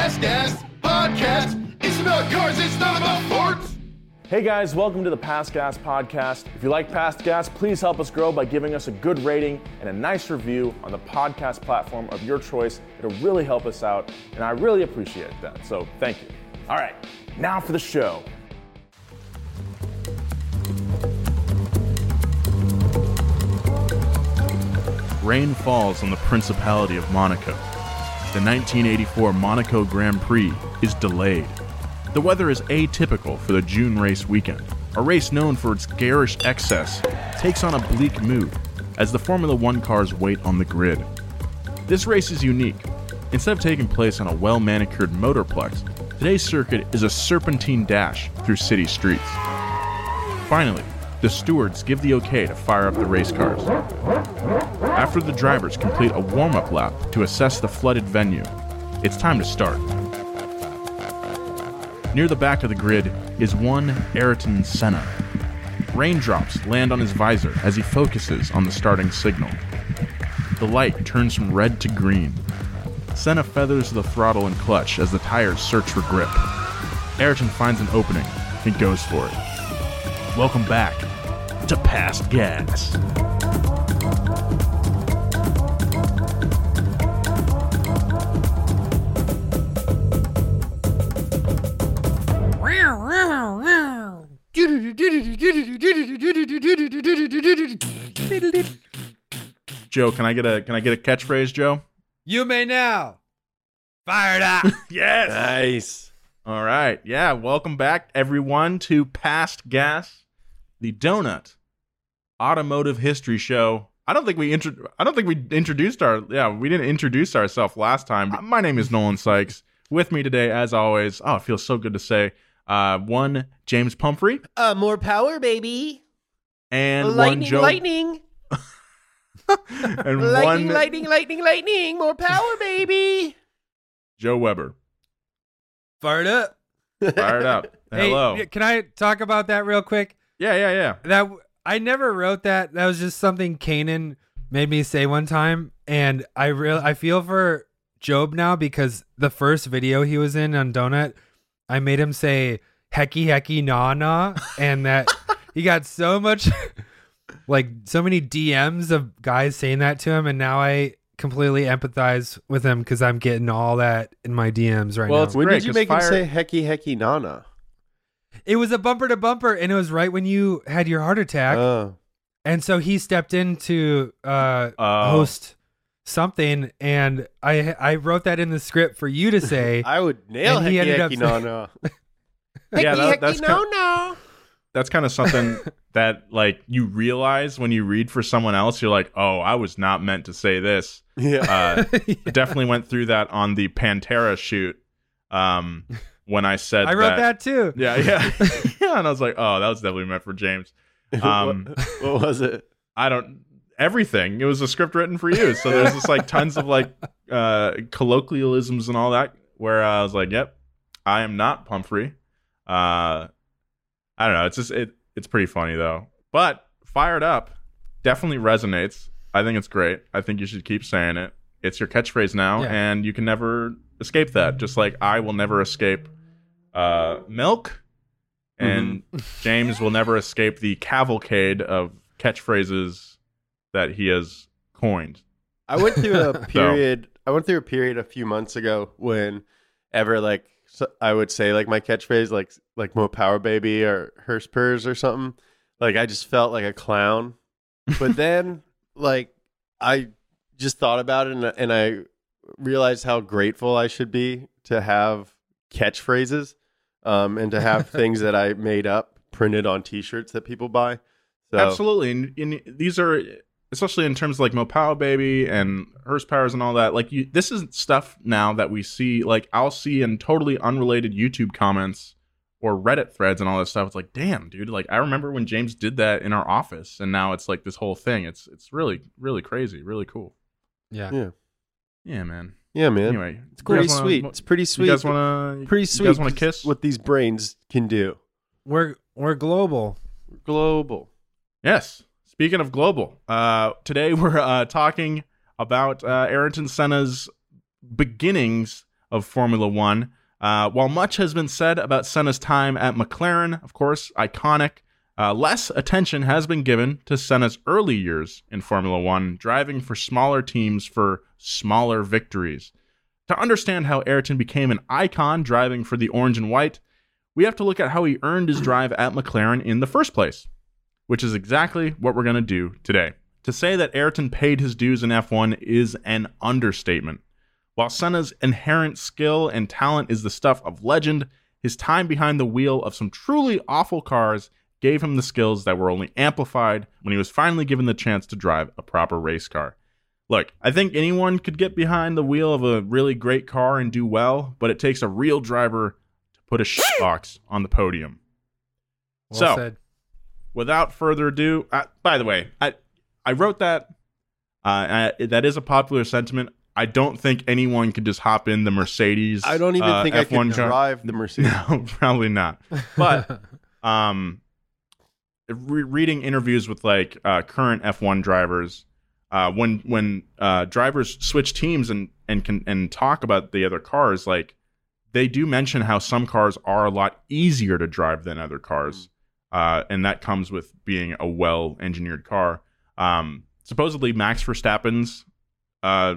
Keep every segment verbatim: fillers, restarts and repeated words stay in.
Past Gas Podcast. It's about cars, it's not about forts. Hey guys, welcome to the Past Gas Podcast. If you like Past Gas, please help us grow by giving us a good rating and a nice review on the podcast platform of your choice. It'll really help us out, and I really appreciate that, so thank you. All right, now for the show. Rain falls on the Principality of Monaco. The nineteen eighty-four Monaco Grand Prix is delayed. The weather is atypical for the June race weekend. A race known for its garish excess takes on a bleak mood as the Formula One cars wait on the grid. This race is unique. Instead of taking place on a well-manicured motorplex, today's circuit is a serpentine dash through city streets. Finally, the stewards give the okay to fire up the race cars. After the drivers complete a warm-up lap to assess the flooded venue, it's time to start. Near the back of the grid is one Ayrton Senna. Raindrops land on his visor as he focuses on the starting signal. The light turns from red to green. Senna feathers the throttle and clutch as the tires search for grip. Ayrton finds an opening and goes for it. Welcome back to Past Gas. Joe, can I get a can I get a catchphrase, Joe? You may now. Fired up. Yes. Nice. All right. Yeah. Welcome back, everyone, to Past Gas, the Donut Automotive History Show. I don't think we intro- I don't think we introduced our yeah we didn't introduce ourselves last time. My name is Nolan Sykes. With me today, as always, oh, it feels so good to say, uh, one James Pumphrey, Uh, more power, baby. and lightning, one Joe, lightning. and lightning, one lightning, lightning, lightning. More power, baby. Joe Weber. Fired up. Fired up. Hey, Hello. can I talk about that real quick? Yeah, yeah, yeah. That I never wrote that. That was just something Kanan made me say one time, and I real I feel for Job now because the first video he was in on Donut, I made him say hecky hecky nah nah, and that he got so much like so many D Ms of guys saying that to him, and now I completely empathize with him because I'm getting all that in my D Ms right Well, now. it's When great, did you 'cause make fire- him say hecky hecky nana? It was a bumper to bumper, and it was right when you had your heart attack. Oh. And so he stepped in to uh, Oh. host something, and I I wrote that in the script for you to say. I would nail And he hecky ended up hecky saying- nana. Yeah, that- that's no kind- no. That's kind of something that like you realize when you read for someone else. You're like, oh, I was not meant to say this. Yeah. Uh, Definitely went through that on the Pantera shoot. Um, when I said I wrote that, too. Yeah, yeah, yeah, and I was like, oh, that was definitely meant for James. Um, what, what was it? I don't everything. It was a script written for you, so there's just like tons of like uh, colloquialisms and all that. Where I was like, yep, I am not Pumphrey. Uh, I don't know. It's just it. It's pretty funny though. But fired up definitely resonates. I think it's great. I think you should keep saying it. It's your catchphrase now, Yeah. and you can never escape that. Just like I will never escape uh, milk, and James will never escape the cavalcade of catchphrases that he has coined. I went through a period. I went through a period a few months ago when ever like so I would say like my catchphrase like like more power baby or Herspers or something. Like I just felt like a clown. But then like I just thought about it and, and I realized how grateful I should be to have catchphrases um, and to have things that I made up printed on T-shirts that people buy. So, Absolutely, and, and these are especially in terms of like Mopao Baby and Hearst Powers and all that. Like you, this is stuff now that we see. Like I'll see in totally unrelated YouTube comments or Reddit threads and all this stuff. It's like, damn, dude. Like I remember when James did that in our office, and now it's like this whole thing. It's it's really really crazy, really cool. Yeah. yeah, Yeah, man. yeah, man. Anyway, It's pretty wanna, sweet. It's pretty sweet. You guys want to? pretty You sweet. guys want to kiss? What these brains can do. We're we're global. Global. Yes. Speaking of global, uh, today we're uh, talking about uh, Ayrton Senna's beginnings of Formula One. Uh, while much has been said about Senna's time at McLaren, of course, iconic, uh, less attention has been given to Senna's early years in Formula One, driving for smaller teams for smaller victories. To understand how Ayrton became an icon driving for the orange and white, we have to look at how he earned his drive at McLaren in the first place, which is exactly what we're going to do today. To say that Ayrton paid his dues in F one is an understatement. While Senna's inherent skill and talent is the stuff of legend, his time behind the wheel of some truly awful cars gave him the skills that were only amplified when he was finally given the chance to drive a proper race car. Look, I think anyone could get behind the wheel of a really great car and do well, but it takes a real driver to put a shitbox on the podium. Well so, said. Without further ado, uh, by the way, I I wrote that. Uh, I, that is a popular sentiment. I don't think anyone could just hop in the Mercedes. I don't even uh, think F one I could car. drive the Mercedes. No, probably not. But um, re- reading interviews with like uh, current F one drivers, uh, when when uh, drivers switch teams and and can and talk about the other cars, like they do mention how some cars are a lot easier to drive than other cars, uh, and that comes with being a well-engineered car. Um, supposedly, Max Verstappen's uh,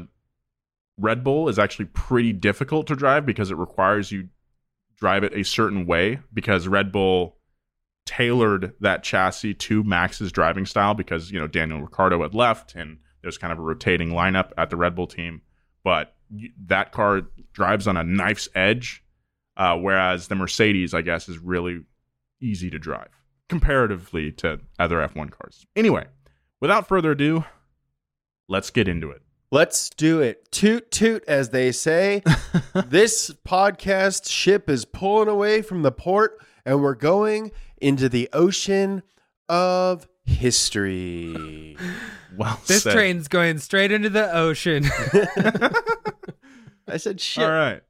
Red Bull is actually pretty difficult to drive because it requires you drive it a certain way, because Red Bull tailored that chassis to Max's driving style because, you know, Daniel Ricciardo had left and there's kind of a rotating lineup at the Red Bull team. But that car drives on a knife's edge, uh, whereas the Mercedes, I guess, is really easy to drive comparatively to other F one cars. Anyway, without further ado, let's get into it. Let's do it. Toot, toot, as they say. This podcast ship is pulling away from the port, and we're going into the ocean of history. Well This said. train's going straight into the ocean. I said shit. All right.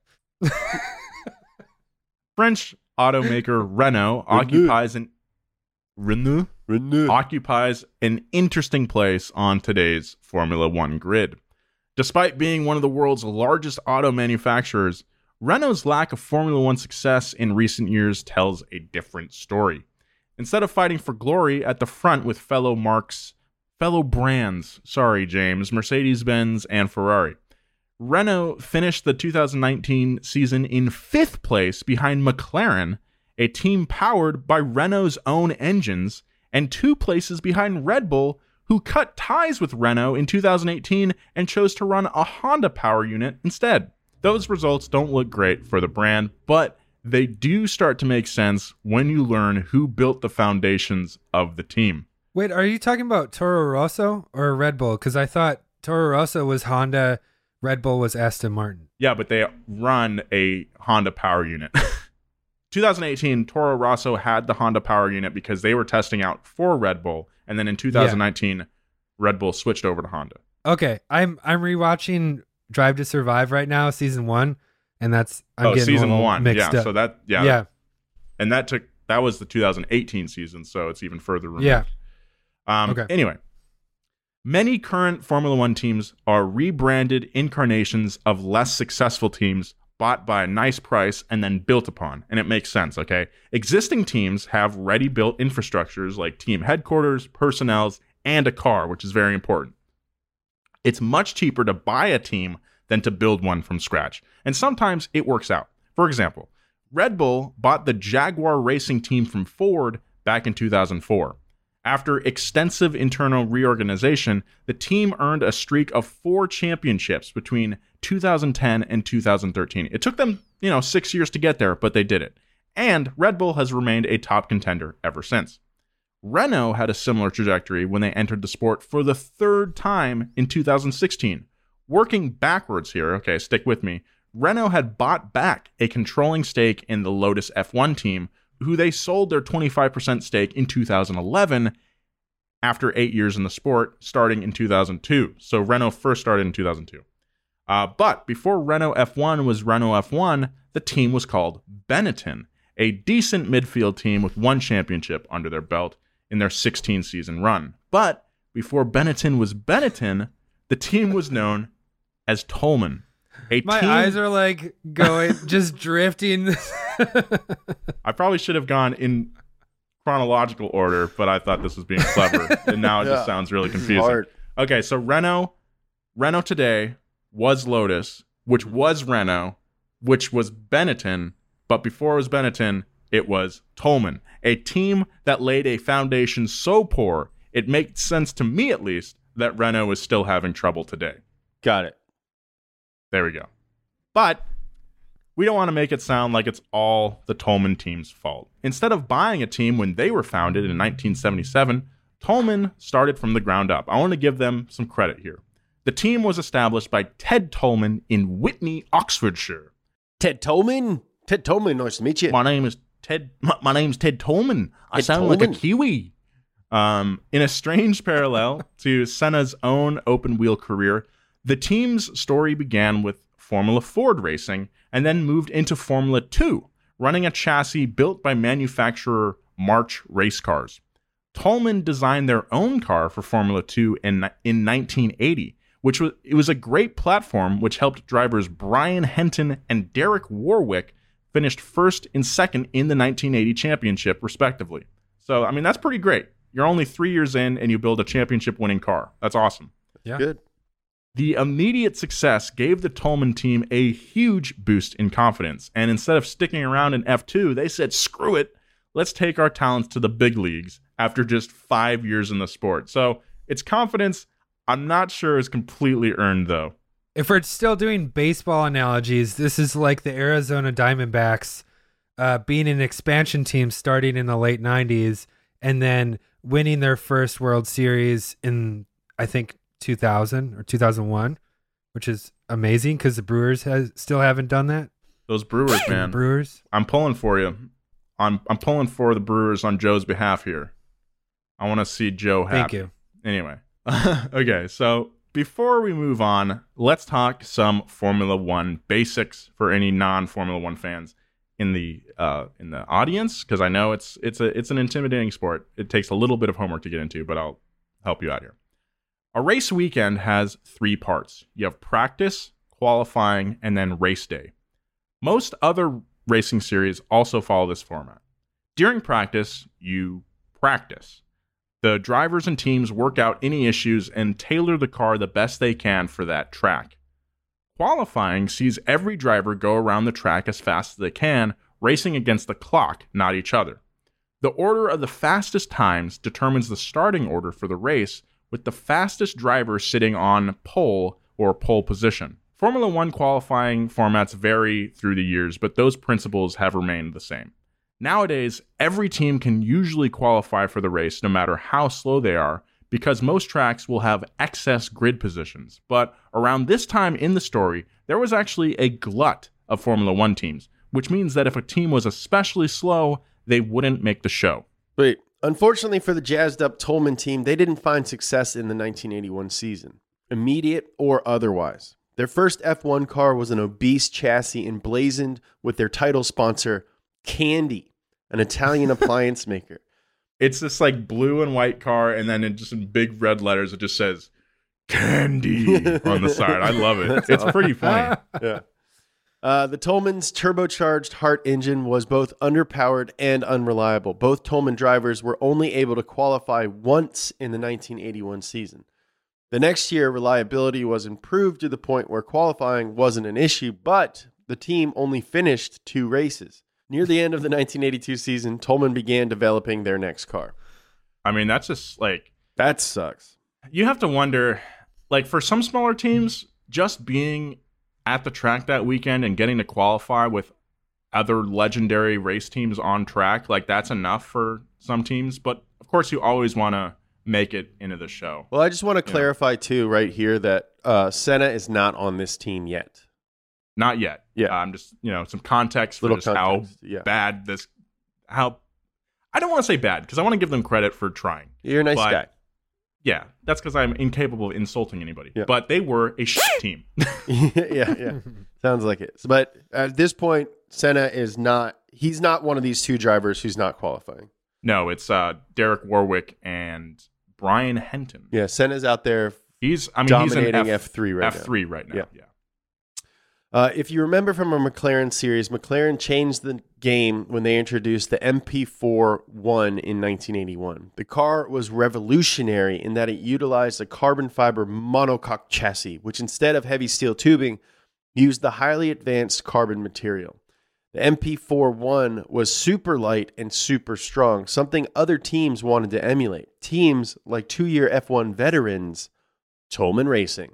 French automaker Renault occupies an Renault Renew. occupies an interesting place on today's Formula One grid. Despite being one of the world's largest auto manufacturers, Renault's lack of Formula One success in recent years tells a different story. Instead of fighting for glory at the front with fellow marques, fellow brands, sorry James, Mercedes-Benz and Ferrari, Renault finished the two thousand nineteen season in fifth place behind McLaren, a team powered by Renault's own engines, and two places behind Red Bull, who cut ties with Renault in two thousand eighteen and chose to run a Honda power unit instead. Those results don't look great for the brand, but they do start to make sense when you learn who built the foundations of the team. Wait, are you talking about Toro Rosso or Red Bull? Because I thought Toro Rosso was Honda, Red Bull was Aston Martin. Yeah, but they run a Honda power unit. twenty eighteen, Toro Rosso had the Honda power unit because they were testing out for Red Bull, and then in two thousand nineteen, yeah. Red Bull switched over to Honda. Okay, I'm I'm rewatching Drive to Survive right now, season one, and that's I'm oh getting season a little one, mixed yeah. up. So that yeah, yeah, and that took that was the two thousand eighteen season, so it's even further removed. Yeah. Um, okay. Anyway, many current Formula One teams are rebranded incarnations of less successful teams bought by a nice price and then built upon. And it makes sense, okay? Existing teams have ready-built infrastructures like team headquarters, personnel, and a car, which is very important. It's much cheaper to buy a team than to build one from scratch. And sometimes it works out. For example, Red Bull bought the Jaguar racing team from Ford back in two thousand four. After extensive internal reorganization, the team earned a streak of four championships between two thousand ten and two thousand thirteen. It took them, you know, six years to get there, but they did it. And Red Bull has remained a top contender ever since. Renault had a similar trajectory when they entered the sport for the third time in two thousand sixteen. Working backwards here, okay, stick with me. Renault had bought back a controlling stake in the Lotus F one team, who they sold their twenty-five percent stake in two thousand eleven after eight years in the sport, starting in two thousand two. So Renault first started in two thousand two. Uh, but before Renault F one was Renault F one, the team was called Benetton, a decent midfield team with one championship under their belt in their sixteen-season run. But before Benetton was Benetton, the team was known as Toleman. A My team, eyes are like going, just drifting. I probably should have gone in chronological order, but I thought this was being clever, and now it Yeah. just sounds really This is confusing. hard. Okay, so Renault, Renault today was Lotus, which was Renault, which was Benetton, but before it was Benetton, it was Tolman, a team that laid a foundation so poor, it makes sense to me at least that Renault is still having trouble today. Got it. There we go. But we don't want to make it sound like it's all the Tolman team's fault. Instead of buying a team when they were founded in nineteen seventy-seven, Tolman started from the ground up. I want to give them some credit here. The team was established by Ted Tolman in Whitney, Oxfordshire. Ted Tolman. Ted Tolman, nice to meet you. My name is Ted. My, my name's Ted Tolman. I Ted sound like a Tolman. Kiwi. Um, in a strange parallel to Senna's own open wheel career, the team's story began with Formula Ford racing and then moved into Formula Two, running a chassis built by manufacturer March Race Cars. Tolman designed their own car for Formula Two in in nineteen eighty, which was it was a great platform which helped drivers Brian Henton and Derek Warwick finished first and second in the nineteen eighty championship, respectively. So, I mean, that's pretty great. You're only three years in and you build a championship-winning car. That's awesome. Yeah. Good. The immediate success gave the Tolman team a huge boost in confidence, and instead of sticking around in F two, they said, screw it, let's take our talents to the big leagues after just five years in the sport. So its confidence, I'm not sure is completely earned, though. If we're still doing baseball analogies, this is like the Arizona Diamondbacks uh, being an expansion team starting in the late nineties and then winning their first World Series in, I think, two thousand or two thousand one, which is amazing because the Brewers has, still haven't done that. Those Brewers, man. Brewers. I'm pulling for you. I'm I'm pulling for the Brewers on Joe's behalf here. I want to see Joe happy. Thank you. Anyway. Okay, so before we move on, let's talk some Formula One basics for any non-Formula One fans in the uh, in the audience, because I know it's it's a it's an intimidating sport. It takes a little bit of homework to get into, but I'll help you out here. A race weekend has three parts. You have practice, qualifying, and then race day. Most other racing series also follow this format. During practice, you practice. The drivers and teams work out any issues and tailor the car the best they can for that track. Qualifying sees every driver go around the track as fast as they can, racing against the clock, not each other. The order of the fastest times determines the starting order for the race, with the fastest driver sitting on pole or pole position. Formula One qualifying formats vary through the years, but those principles have remained the same. Nowadays, every team can usually qualify for the race no matter how slow they are, because most tracks will have excess grid positions. But around this time in the story, there was actually a glut of Formula One teams, which means that if a team was especially slow, they wouldn't make the show. Wait, unfortunately for the jazzed up Tolman team, they didn't find success in the nineteen eighty-one season, immediate or otherwise. Their first F one car was an obese chassis emblazoned with their title sponsor, Candy, an Italian appliance maker. It's this like blue and white car, and then in just in big red letters, it just says Candy on the side. I love it. It's pretty funny. Yeah. Uh, the Tolman's turbocharged Hart engine was both underpowered and unreliable. Both Tolman drivers were only able to qualify once in the nineteen eighty-one season. The next year, reliability was improved to the point where qualifying wasn't an issue, but the team only finished two races. Near the end of the nineteen eighty-two season, Tolman began developing their next car. I mean, that's just like, That sucks. you have to wonder, like for some smaller teams, just being at the track that weekend and getting to qualify with other legendary race teams on track, like that's enough for some teams. But of course, you always want to make it into the show. Well, I just want to clarify, too, right here that uh, Senna is not on this team yet. Not yet. Yeah. I'm just, you know, some context for Little just context, how yeah. bad this, how, I don't want to say bad because I want to give them credit for trying. You're a nice But- guy. Yeah, that's because I'm incapable of insulting anybody. Yeah. But they were a shit team. yeah, yeah. Sounds like it. But at this point, Senna is not, he's not one of these two drivers who's not qualifying. No, it's uh, Derek Warwick and Brian Henton. Yeah, Senna's out there He's, I mean, he's dominating an F, F three right F three right now. Yeah. Yeah. Uh, if you remember from our McLaren series, McLaren changed the game when they introduced the M P four one in nineteen eighty-one. The car was revolutionary in that it utilized a carbon fiber monocoque chassis, which instead of heavy steel tubing, used the highly advanced carbon material. The M P four one was super light and super strong, something other teams wanted to emulate. Teams like two-year F one veterans, Toleman Racing.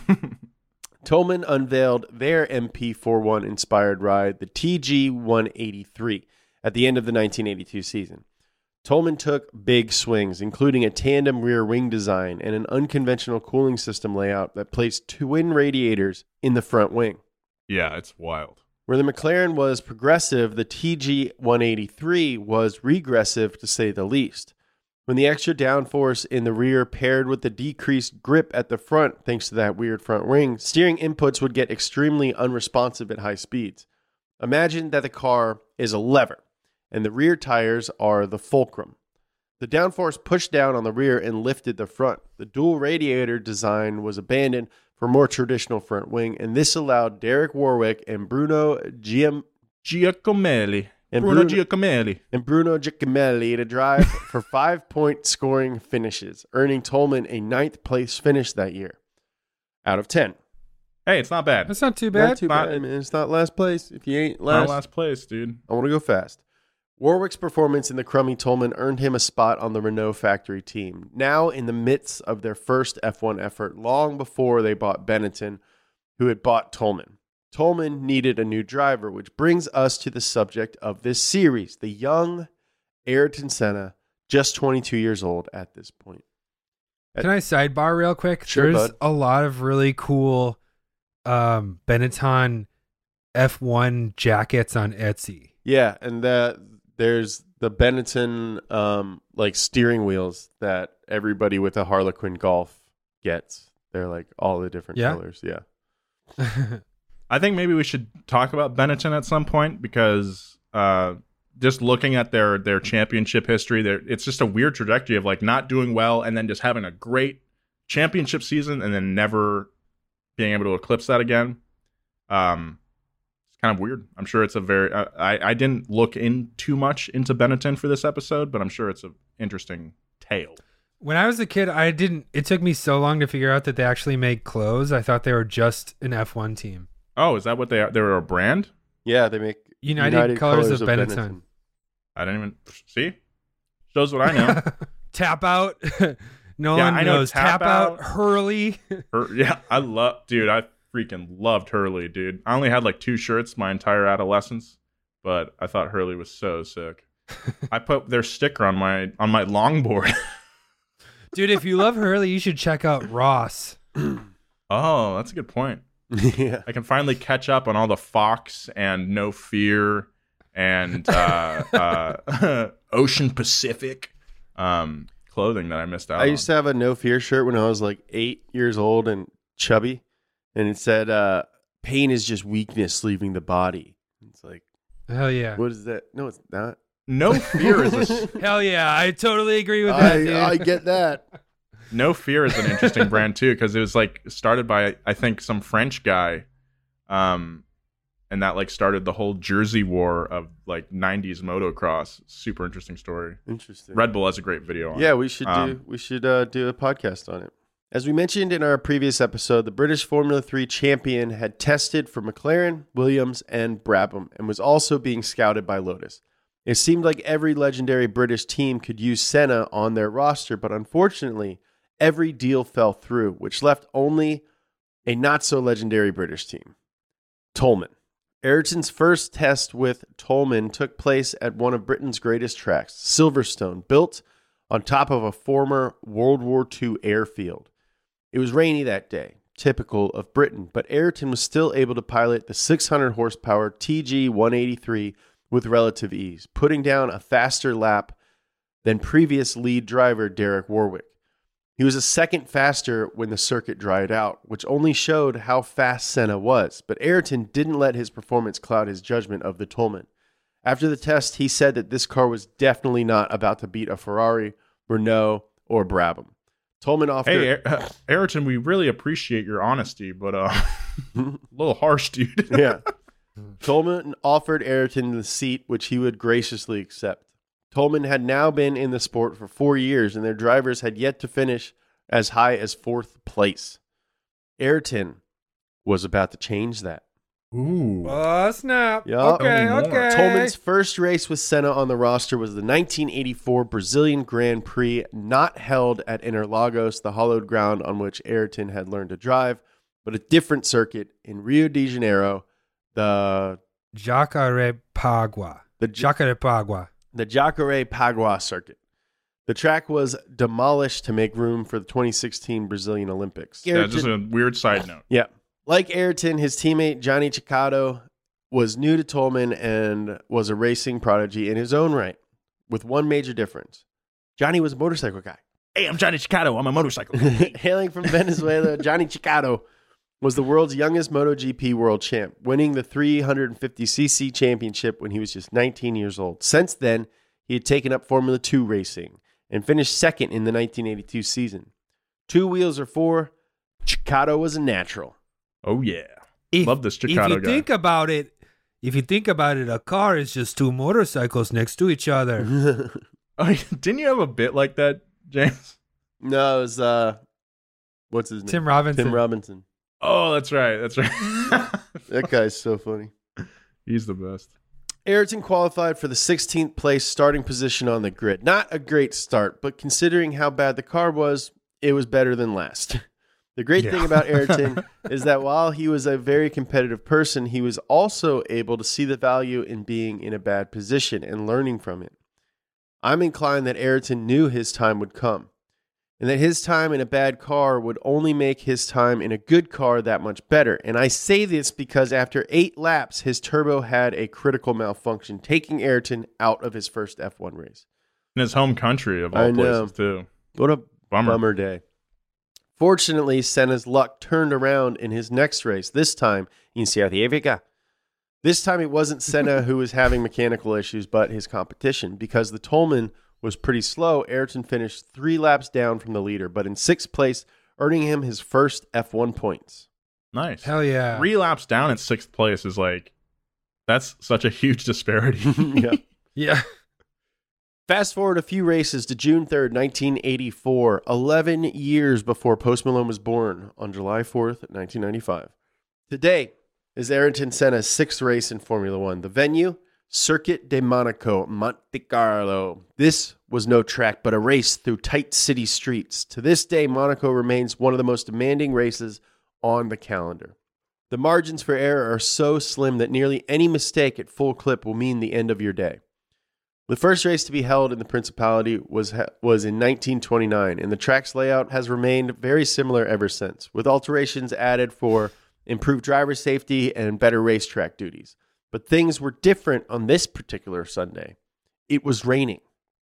Toleman unveiled their M P four one inspired ride, the T G one eighty-three, at the end of the nineteen eighty-two season. Toleman took big swings, including a tandem rear wing design and an unconventional cooling system layout that placed twin radiators in the front wing. Yeah, it's wild. Where the McLaren was progressive, the T G one eighty-three was regressive, to say the least. When the extra downforce in the rear paired with the decreased grip at the front, thanks to that weird front wing, steering inputs would get extremely unresponsive at high speeds. Imagine that the car is a lever, and the rear tires are the fulcrum. The downforce pushed down on the rear and lifted the front. The dual radiator design was abandoned for more traditional front wing, and this allowed Derek Warwick and Bruno Giam- Giacomelli. and Bruno, Bruno, Giacomelli. and Bruno Giacomelli to drive for five-point scoring finishes, earning Toleman a ninth place finish that year out of ten. Hey, it's not bad. That's not too bad. Not too Not- bad, man. It's not last place. If you ain't Not last, last place, dude. I want to go fast. Warwick's performance in the crummy Toleman earned him a spot on the Renault factory team, now in the midst of their first F one effort, long before they bought Benetton, who had bought Toleman. Toleman needed a new driver, which brings us to the subject of this series, the young Ayrton Senna, just twenty-two years old at this point. Can I sidebar real quick? Sure, There's bud. a lot of really cool um, Benetton F one jackets on Etsy. Yeah, and the, there's the Benetton um, like steering wheels that everybody with a Harlequin Golf gets. They're like all the different Yeah? colors. Yeah. I think maybe we should talk about Benetton at some point because uh, just looking at their their championship history, there it's just a weird trajectory of like not doing well and then just having a great championship season and then never being able to eclipse that again. Um, it's kind of weird. I'm sure it's a very uh, I I didn't look in too much into Benetton for this episode, but I'm sure it's an interesting tale. When I was a kid, I didn't. It took me so long to figure out that they actually made clothes. I thought they were just an F one team. Oh, is that what they are? They were a brand? Yeah, they make United, Colors, of Benetton. I didn't even see. Shows what I know. Tap out. Nolan Yeah, I know knows. Tap Tap out. Out. Hurley. Hur- yeah, I love, dude. I freaking loved Hurley, dude. I only had like two shirts my entire adolescence, but I thought Hurley was so sick. I put their sticker on my on my longboard. Dude, if you love Hurley, you should check out Ross. Oh, that's a good point. Yeah. I can finally catch up on all the Fox and No Fear and uh, uh, Ocean Pacific um, clothing that I missed out I used on. to have a No Fear shirt when I was like eight years old and chubby, and it said, uh, "Pain is just weakness leaving the body." It's like, Hell yeah. what is that? No, it's not. No Fear is a Hell yeah. I totally agree with that, dude. I, I get that. No Fear is an interesting brand too because it was like started by I think some French guy, um, and that like started the whole Jersey war of like nineties motocross. Super interesting story. Interesting. Red Bull has a great video on Yeah, it. we should do Um, we should uh, do a podcast on it. As we mentioned in our previous episode, the British Formula three champion had tested for McLaren, Williams, and Brabham, and was also being scouted by Lotus. It seemed like every legendary British team could use Senna on their roster, but unfortunately, every deal fell through, which left only a not-so-legendary British team, Toleman. Ayrton's first test with Toleman took place at one of Britain's greatest tracks, Silverstone, built on top of a former World War Two airfield. It was rainy that day, typical of Britain, but Ayrton was still able to pilot the six hundred horsepower T G one eighty-three with relative ease, putting down a faster lap than previous lead driver Derek Warwick. He was a second faster when the circuit dried out, which only showed how fast Senna was, but Ayrton didn't let his performance cloud his judgment of the Toleman. After the test, he said that this car was definitely not about to beat a Ferrari, Renault, or Brabham. Toleman offered... Hey, Ayrton, we really appreciate your honesty, but uh, A little harsh, dude. Yeah. Tolman offered Ayrton the seat, which he would graciously accept. Tolman had now been in the sport for four years, and their drivers had yet to finish as high as fourth place. Ayrton was about to change that. Ooh. Oh, snap. Yup. Okay, Tell me more. okay. Tolman's first race with Senna on the roster was the nineteen eighty-four Brazilian Grand Prix, not held at Interlagos, the hollowed ground on which Ayrton had learned to drive, but a different circuit in Rio de Janeiro, the Jacarepaguá. the, Jacarepaguá. the Jacarepaguá circuit. The track was demolished to make room for the twenty sixteen Brazilian Olympics. Yeah, just a weird side note. Yeah. Like Ayrton, his teammate Johnny Chicado was new to Tolman and was a racing prodigy in his own right, with one major difference. Johnny was a motorcycle guy. Hey, I'm Johnny Chicado. I'm a motorcycle. Hailing from Venezuela, Johnny Chicado was the world's youngest MotoGP world champ, winning the three fifty c c championship when he was just nineteen years old. Since then, he had taken up Formula two racing and finished second in the nineteen eighty-two season. Two wheels or four, Chicado was a natural. Oh, yeah. If, Love this If Chicado you guy. think about it, if you think about it, a car is just two motorcycles next to each other. Oh, didn't you have a bit like that, James? No, it was, uh, what's his name? Tim Robinson. Tim Robinson. Oh, that's right. That's right. That guy's so funny. He's the best. Ayrton qualified for the sixteenth place starting position on the grid. Not a great start, but considering how bad the car was, it was better than last. The great Yeah. thing about Ayrton is that while he was a very competitive person, he was also able to see the value in being in a bad position and learning from it. I'm inclined that Ayrton knew his time would come, and that his time in a bad car would only make his time in a good car that much better. And I say this because after eight laps, his turbo had a critical malfunction, taking Ayrton out of his first F one race. In his home country, of all I know. places, too. What a Bummer. bummer day. Fortunately, Senna's luck turned around in his next race, this time in South Africa. This time it wasn't Senna who was having mechanical issues, but his competition. Because the Tolman was pretty slow, Ayrton finished three laps down from the leader, but in sixth place, earning him his first F one points. Nice. Hell yeah. Three laps down in sixth place is like, that's such a huge disparity. Yeah. Yeah. Fast forward a few races to June third, nineteen eighty-four, eleven years before Post Malone was born on July fourth, nineteen ninety-five. Today is Ayrton Senna's sixth race in Formula One. The venue, Circuit de Monaco, Monte Carlo. This was no track, but a race through tight city streets. To this day, Monaco remains one of the most demanding races on the calendar. The margins for error are so slim that nearly any mistake at full clip will mean the end of your day. The first race to be held in the Principality was was in nineteen twenty-nine, and the track's layout has remained very similar ever since, with alterations added for improved driver safety and better racetrack duties. But things were different on this particular Sunday. It was raining.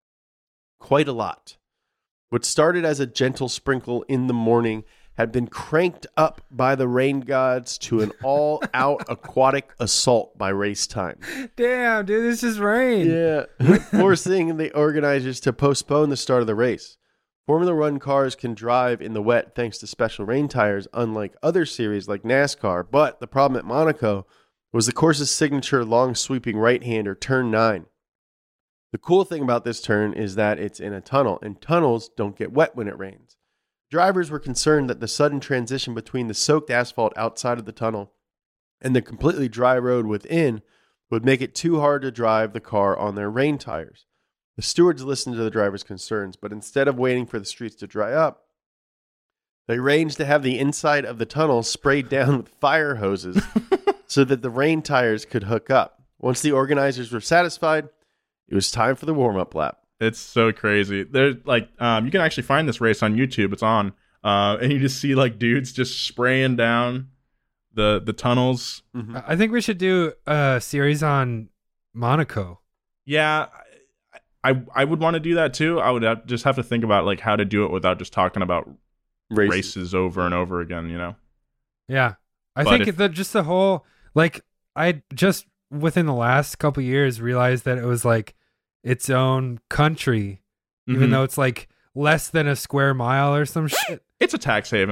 Quite a lot. What started as a gentle sprinkle in the morning had been cranked up by the rain gods to an all-out aquatic assault by race time. Damn, dude, this is rain. Yeah, forcing the organizers to postpone the start of the race. Formula One cars can drive in the wet thanks to special rain tires, unlike other series like NASCAR. But the problem at Monaco was the course's signature long sweeping right-hander, turn nine. The cool thing about this turn is that it's in a tunnel, and tunnels don't get wet when it rains. Drivers were concerned that the sudden transition between the soaked asphalt outside of the tunnel and the completely dry road within would make it too hard to drive the car on their rain tires. The stewards listened to the drivers' concerns, but instead of waiting for the streets to dry up, they arranged to have the inside of the tunnel sprayed down with fire hoses so that the rain tires could hook up. Once the organizers were satisfied, it was time for the warm-up lap. It's so crazy. There's like, um, you can actually find this race on YouTube. It's on, uh, and you just see like dudes just spraying down the the tunnels. Mm-hmm. I think we should do a series on Monaco. Yeah, I I, I would want to do that too. I would have, just have to think about like how to do it without just talking about races, races over and over again. You know? Yeah, I But think if- the just the whole like I just within the last couple years realized that it was like its own country, even Mhm. though it's like less than a square mile or some shit. It's a tax haven.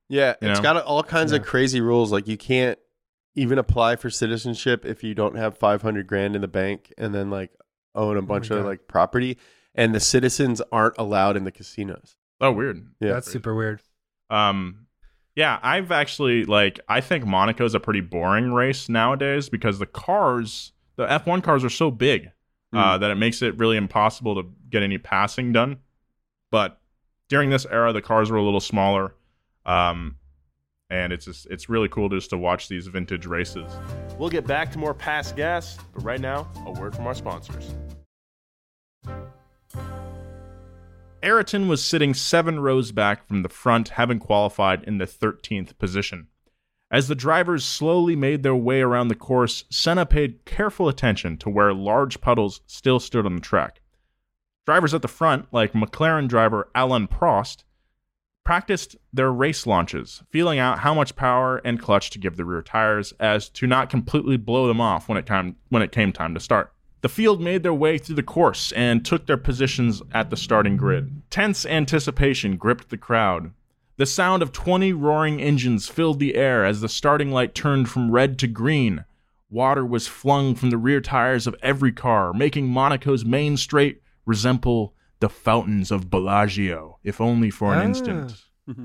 Yeah, You it's know? got all kinds Yeah. of crazy rules. Like you can't even apply for citizenship if you don't have five hundred grand in the bank and then like own a bunch my of God. like property. And the citizens aren't allowed in the casinos. Oh, weird. Yeah. That's super weird. Um, yeah, I've actually like I think Monaco's a pretty boring race nowadays because the cars, the F one cars, are so big uh, that it makes it really impossible to get any passing done. But during this era, the cars were a little smaller, um, and it's just it's really cool just to watch these vintage races. We'll get back to more Past Gas, but right now, a word from our sponsors. Ayrton was sitting seven rows back from the front, having qualified in the thirteenth position. As the drivers slowly made their way around the course, Senna paid careful attention to where large puddles still stood on the track. Drivers at the front, like McLaren driver Alain Prost, practiced their race launches, feeling out how much power and clutch to give the rear tires as to not completely blow them off when it, time, when it came time to start. The field made their way through the course and took their positions at the starting grid. Tense anticipation gripped the crowd. The sound of twenty roaring engines filled the air as the starting light turned from red to green. Water was flung from the rear tires of every car, making Monaco's main straight resemble the fountains of Bellagio, if only for an Ah. instant.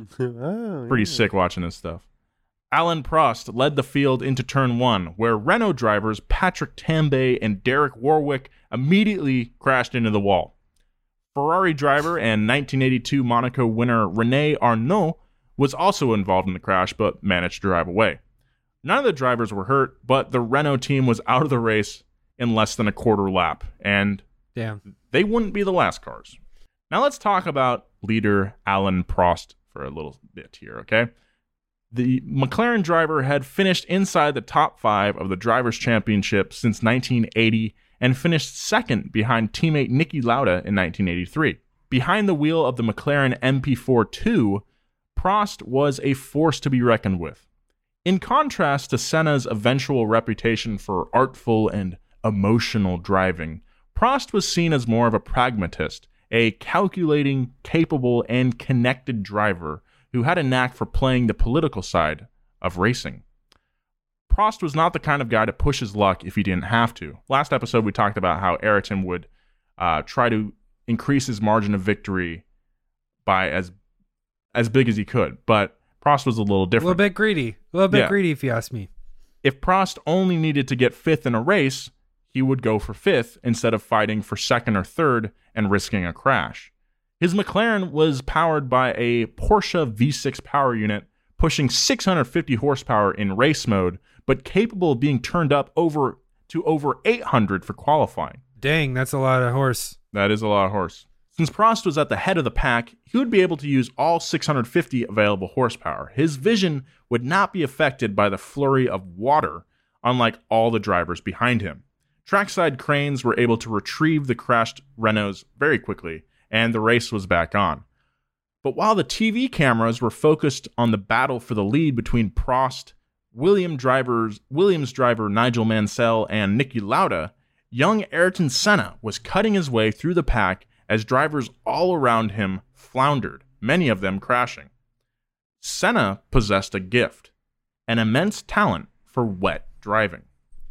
Oh, Pretty yeah. sick watching this stuff. Alain Prost led the field into turn one, where Renault drivers Patrick Tambay and Derek Warwick immediately crashed into the wall. Ferrari driver and nineteen eighty-two Monaco winner René Arnoux was also involved in the crash, but managed to drive away. None of the drivers were hurt, but the Renault team was out of the race in less than a quarter lap, and Damn. they wouldn't be the last cars. Now let's talk about leader Alain Prost for a little bit here, okay? The McLaren driver had finished inside the top five of the Drivers' Championship since nineteen eighty and finished second behind teammate Niki Lauda in nineteen eighty-three. Behind the wheel of the McLaren M P four two, Prost was a force to be reckoned with. In contrast to Senna's eventual reputation for artful and emotional driving, Prost was seen as more of a pragmatist, a calculating, capable, and connected driver who had a knack for playing the political side of racing. Prost was not the kind of guy to push his luck if he didn't have to. Last episode, we talked about how Ayrton would uh, try to increase his margin of victory by as as big as he could, but Prost was a little A different. little bit greedy. A little bit Yeah. greedy, if you ask me. If Prost only needed to get fifth in a race, he would go for fifth instead of fighting for second or third and risking a crash. His McLaren was powered by a Porsche V six power unit, pushing six hundred fifty horsepower in race mode, but capable of being turned up over to over eight hundred for qualifying. Dang, that's a lot of horse. That is a lot of horse. Since Prost was at the head of the pack, he would be able to use all six hundred fifty available horsepower. His vision would not be affected by the flurry of water, unlike all the drivers behind him. Trackside cranes were able to retrieve the crashed Renaults very quickly, and the race was back on. But while the T V cameras were focused on the battle for the lead between Prost, William drivers, Williams driver Nigel Mansell, and Niki Lauda, young Ayrton Senna was cutting his way through the pack as drivers all around him floundered, many of them crashing. Senna possessed a gift, an immense talent for wet driving.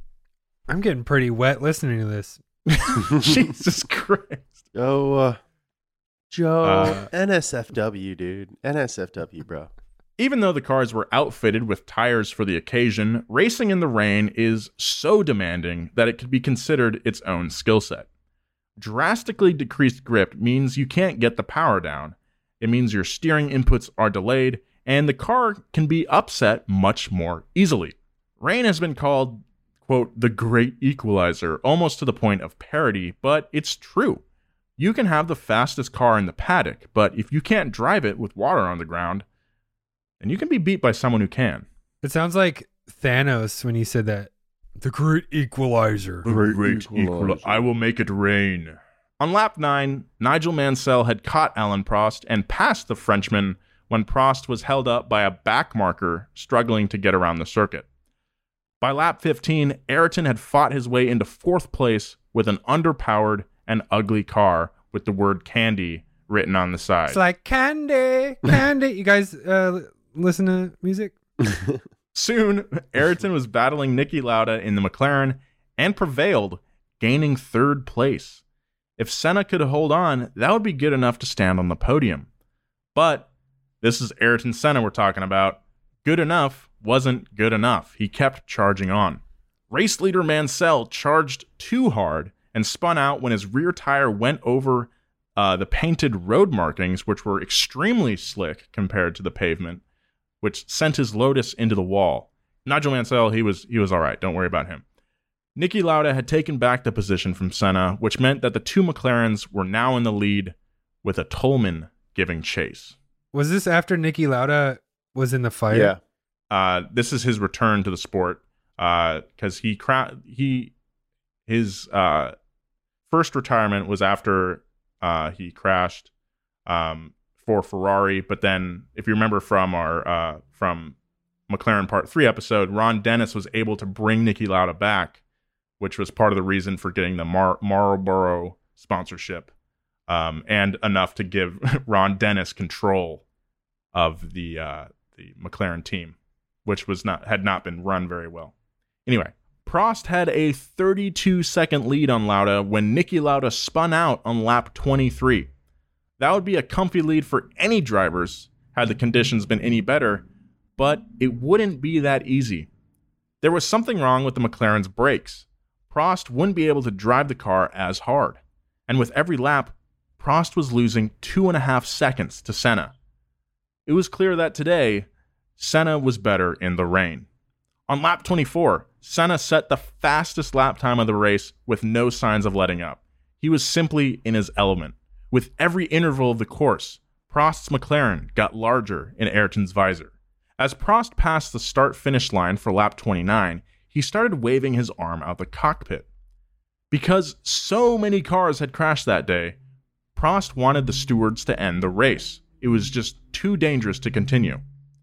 I'm getting pretty wet listening to this. Jesus Christ. Oh, uh, Joe, Uh, N S F W, dude. N S F W, bro. Even though the cars were outfitted with tires for the occasion, racing in the rain is so demanding that it could be considered its own skill set. Drastically decreased grip means you can't get the power down. It means your steering inputs are delayed, and the car can be upset much more easily. Rain has been called, quote, the great equalizer, almost to the point of parody, but it's true. You can have the fastest car in the paddock, but if you can't drive it with water on the ground, then you can be beat by someone who can. It sounds like Thanos when he said that. The great equalizer. Great equalizer. I will make it rain. On lap nine, Nigel Mansell had caught Alain Prost and passed the Frenchman when Prost was held up by a back marker struggling to get around the circuit. By lap fifteen, Ayrton had fought his way into fourth place with an underpowered and ugly car with the word candy written on the side. It's like candy, candy. You guys uh, listen to music. Soon, Ayrton was battling Niki Lauda in the McLaren and prevailed, gaining third place. If Senna could hold on, that would be good enough to stand on the podium. But this is Ayrton Senna we're talking about. Good enough wasn't good enough. He kept charging on. Race leader Mansell charged too hard and spun out when his rear tire went over uh, the painted road markings, which were extremely slick compared to the pavement, which sent his Lotus into the wall. Nigel Mansell, he was he was all right. Don't worry about him. Niki Lauda had taken back the position from Senna, which meant that the two McLarens were now in the lead, with a Toleman giving chase. Was this after Niki Lauda was in the fight? Yeah. Uh, this is his return to the sport because uh, he cra- he his uh, first retirement was after uh, he crashed um, for Ferrari. But then, if you remember from our uh, from McLaren Part Three episode, Ron Dennis was able to bring Niki Lauda back, which was part of the reason for getting the Mar- Marlboro sponsorship, um, and enough to give Ron Dennis control of the uh, the McLaren team, which was not had not been run very well. Anyway, Prost had a thirty-two second lead on Lauda when Niki Lauda spun out on lap twenty-three. That would be a comfy lead for any drivers had the conditions been any better, but it wouldn't be that easy. There was something wrong with the McLaren's brakes. Prost wouldn't be able to drive the car as hard. And with every lap, Prost was losing two and a half seconds to Senna. It was clear that today, Senna was better in the rain. On lap twenty-four, Senna set the fastest lap time of the race with no signs of letting up. He was simply in his element. With every interval of the course, Prost's McLaren got larger in Ayrton's visor. As Prost passed the start-finish line for lap twenty-nine, he started waving his arm out the cockpit. Because so many cars had crashed that day, Prost wanted the stewards to end the race. It was just too dangerous to continue.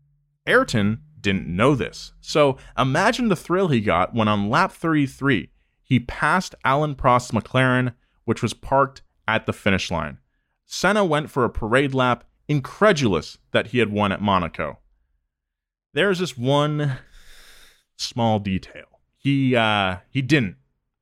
Ayrton didn't know this, so imagine the thrill he got when on lap thirty-three, he passed Alain Prost's McLaren, which was parked at the finish line. Senna went for a parade lap, incredulous that he had won at Monaco. There's just one small detail. He, uh, he didn't,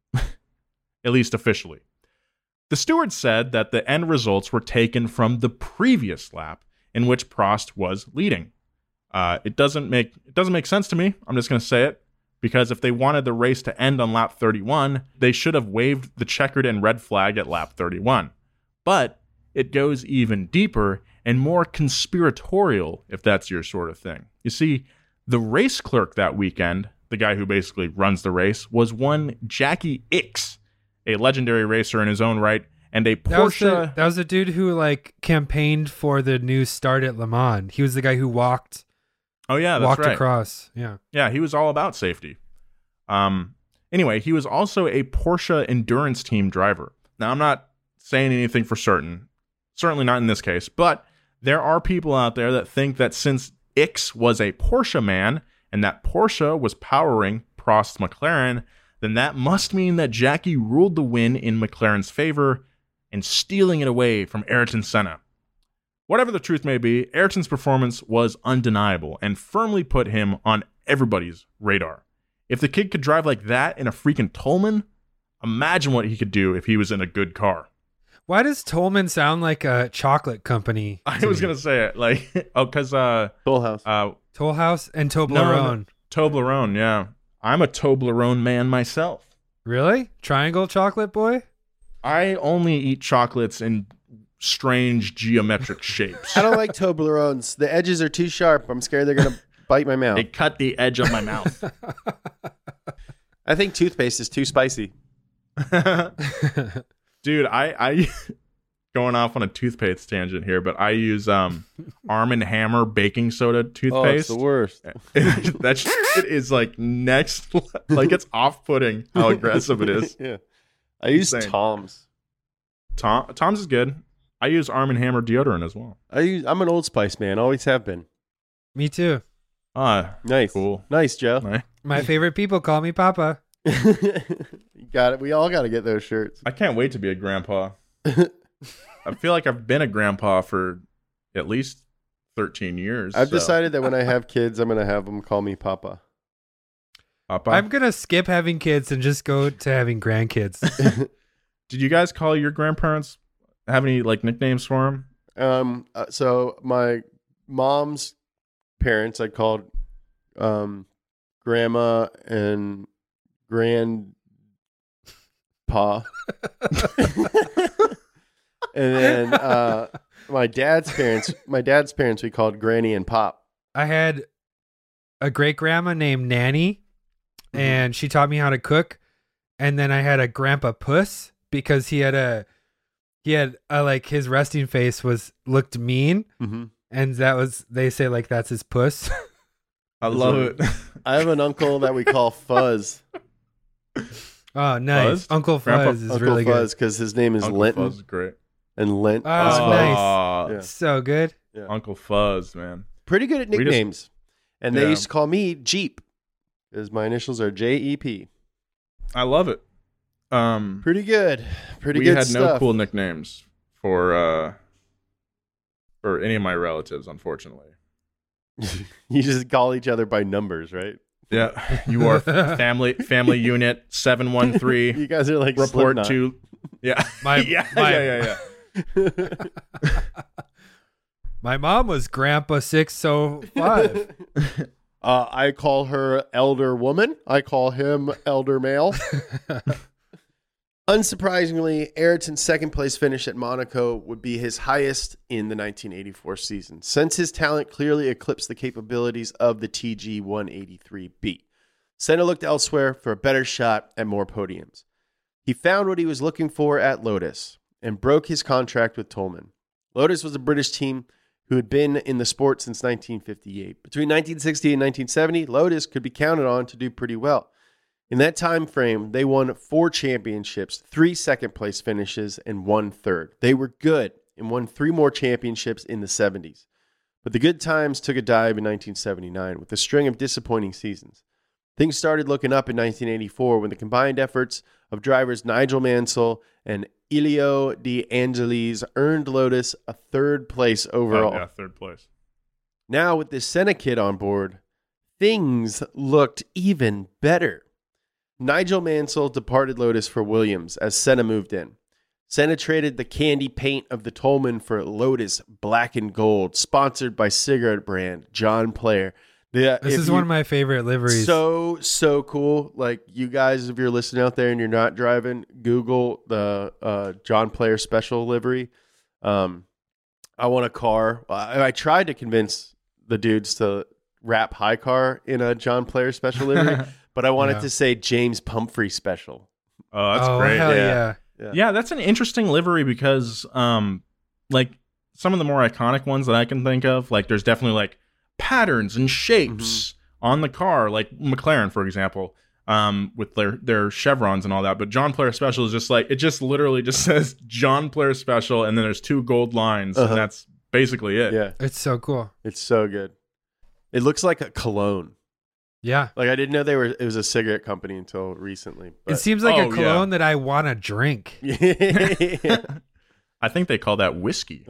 at least officially. The steward said that the end results were taken from the previous lap in which Prost was leading. Uh, it doesn't make it doesn't make sense to me. I'm just going to say it, because if they wanted the race to end on lap thirty-one, they should have waved the checkered and red flag at lap thirty-one. But it goes even deeper and more conspiratorial, if that's your sort of thing. You see, the race clerk that weekend, the guy who basically runs the race, was one Jackie Ickx, a legendary racer in his own right, and a Porsche. That was, the, that was the dude who like campaigned for the new start at Le Mans. He was the guy who walked. Oh yeah, that's walked right. across. Yeah, yeah, he was all about safety. Um. Anyway, he was also a Porsche endurance team driver. Now, I'm not saying anything for certain, certainly not in this case, but there are people out there that think that since Ickx was a Porsche man and that Porsche was powering Prost's McLaren, then that must mean that Jackie ruled the win in McLaren's favor and stealing it away from Ayrton Senna. Whatever the truth may be, Ayrton's performance was undeniable and firmly put him on everybody's radar. If the kid could drive like that in a freaking Toleman, imagine what he could do if he was in a good car. Why does Toleman sound like a chocolate company? I was going to say it. like Oh, because... Uh, Toll House. Uh, Toll House and Toblerone. No, no, Toblerone, yeah. I'm a Toblerone man myself. Really? Triangle chocolate boy? I only eat chocolates in strange geometric shapes. I don't like Toblerones. The edges are too sharp. I'm scared they're going to bite my mouth. They cut the edge of my mouth. I think toothpaste is too spicy. Dude, I, I going off on a toothpaste tangent here, but I use um Arm and Hammer baking soda toothpaste. Oh, it's the worst. That shit is like next, like it's off-putting how aggressive it is. Yeah, I use Insane. Tom's. Tom Tom's is good. I use Arm and Hammer deodorant as well. I use. I'm an Old Spice man. Always have been. Me too. Ah, Nice. cool. Nice, Joe. Nice. My favorite people call me Papa. You got it. We all got to get those shirts. I can't wait to be a grandpa. I feel like I've been a grandpa for at least thirteen years. I've so. decided that when I have kids, I'm going to have them call me Papa. Papa? I'm gonna skip having kids and just go to having grandkids. Did you guys call your grandparents? Have any like nicknames for them? Um, uh, so my mom's parents, I called um, grandma and grandpa. And then uh, my dad's parents, my dad's parents, we called Granny and Pop. I had a great grandma named Nanny, Mm-hmm. and she taught me how to cook. And then I had a grandpa Puss because he had a he had a, like his resting face was looked mean, Mm-hmm. and that was they say like that's his puss. I love it. I have an uncle that we call Fuzz. Oh, nice. Fuzz? Uncle Fuzz Grandpa- is Uncle really Fuzz because his name is Uncle Linton, Fuzz is great. and Lint Oh, is Fuzz. nice. Aw, Yeah. good. So good. Yeah. Uncle Fuzz, man. Pretty good at We just- nicknames. And they Yeah. used to call me Jeep, because my initials are J E P. I love it. Um, Pretty good. Pretty we good had stuff. no cool nicknames for uh, for any of my relatives, unfortunately. You just call each other by numbers, right? Yeah, you are family family unit seven one three. You guys are like Report Slipknot. to yeah My- yeah, my- yeah yeah yeah. My mom was Grandpa six oh five. Uh, I call her elder woman. I call him elder male. Unsurprisingly, Ayrton's second place finish at Monaco would be his highest in the nineteen eighty-four season, since his talent clearly eclipsed the capabilities of the T G one eighty-three B. Senna looked elsewhere for a better shot at more podiums. He found what he was looking for at Lotus and broke his contract with Toleman. Lotus was a British team who had been in the sport since nineteen fifty-eight. Between nineteen sixty and nineteen seventy, Lotus could be counted on to do pretty well. In that time frame, they won four championships, three second-place finishes, and one third. They were good and won three more championships in the seventies. But the good times took a dive in nineteen seventy-nine with a string of disappointing seasons. Things started looking up in nineteen eighty-four when the combined efforts of drivers Nigel Mansell and Elio De Angelis earned Lotus a third place overall. Oh, yeah, third place. Now, with this Senna kid on board, things looked even better. Nigel Mansell departed Lotus for Williams as Senna moved in. Senna traded the candy paint of the Toleman for Lotus Black and Gold, sponsored by cigarette brand John Player. The, This if is you- one of my favorite liveries. So, so cool. Like, you guys, if you're listening out there and you're not driving, Google the uh, John Player special livery. Um, I want a car. I, I tried to convince the dudes to wrap High Car in a John Player special livery, but I wanted Yeah. to say James Pumphrey special. Oh, that's oh, great. hell yeah. yeah. Yeah, that's an interesting livery because, um, like some of the more iconic ones that I can think of, like there's definitely like patterns and shapes on the car, like McLaren, for example, um, with their their chevrons and all that. But John Player Special is just like it just literally just says John Player Special, and then there's two gold lines, Uh-huh. and that's basically it. Yeah, It's so cool. it's so good. It looks like a cologne. Yeah. Like, I didn't know they were. It was a cigarette company until recently. It But seems like Oh, a cologne that I want to drink. yeah. I think they call that whiskey.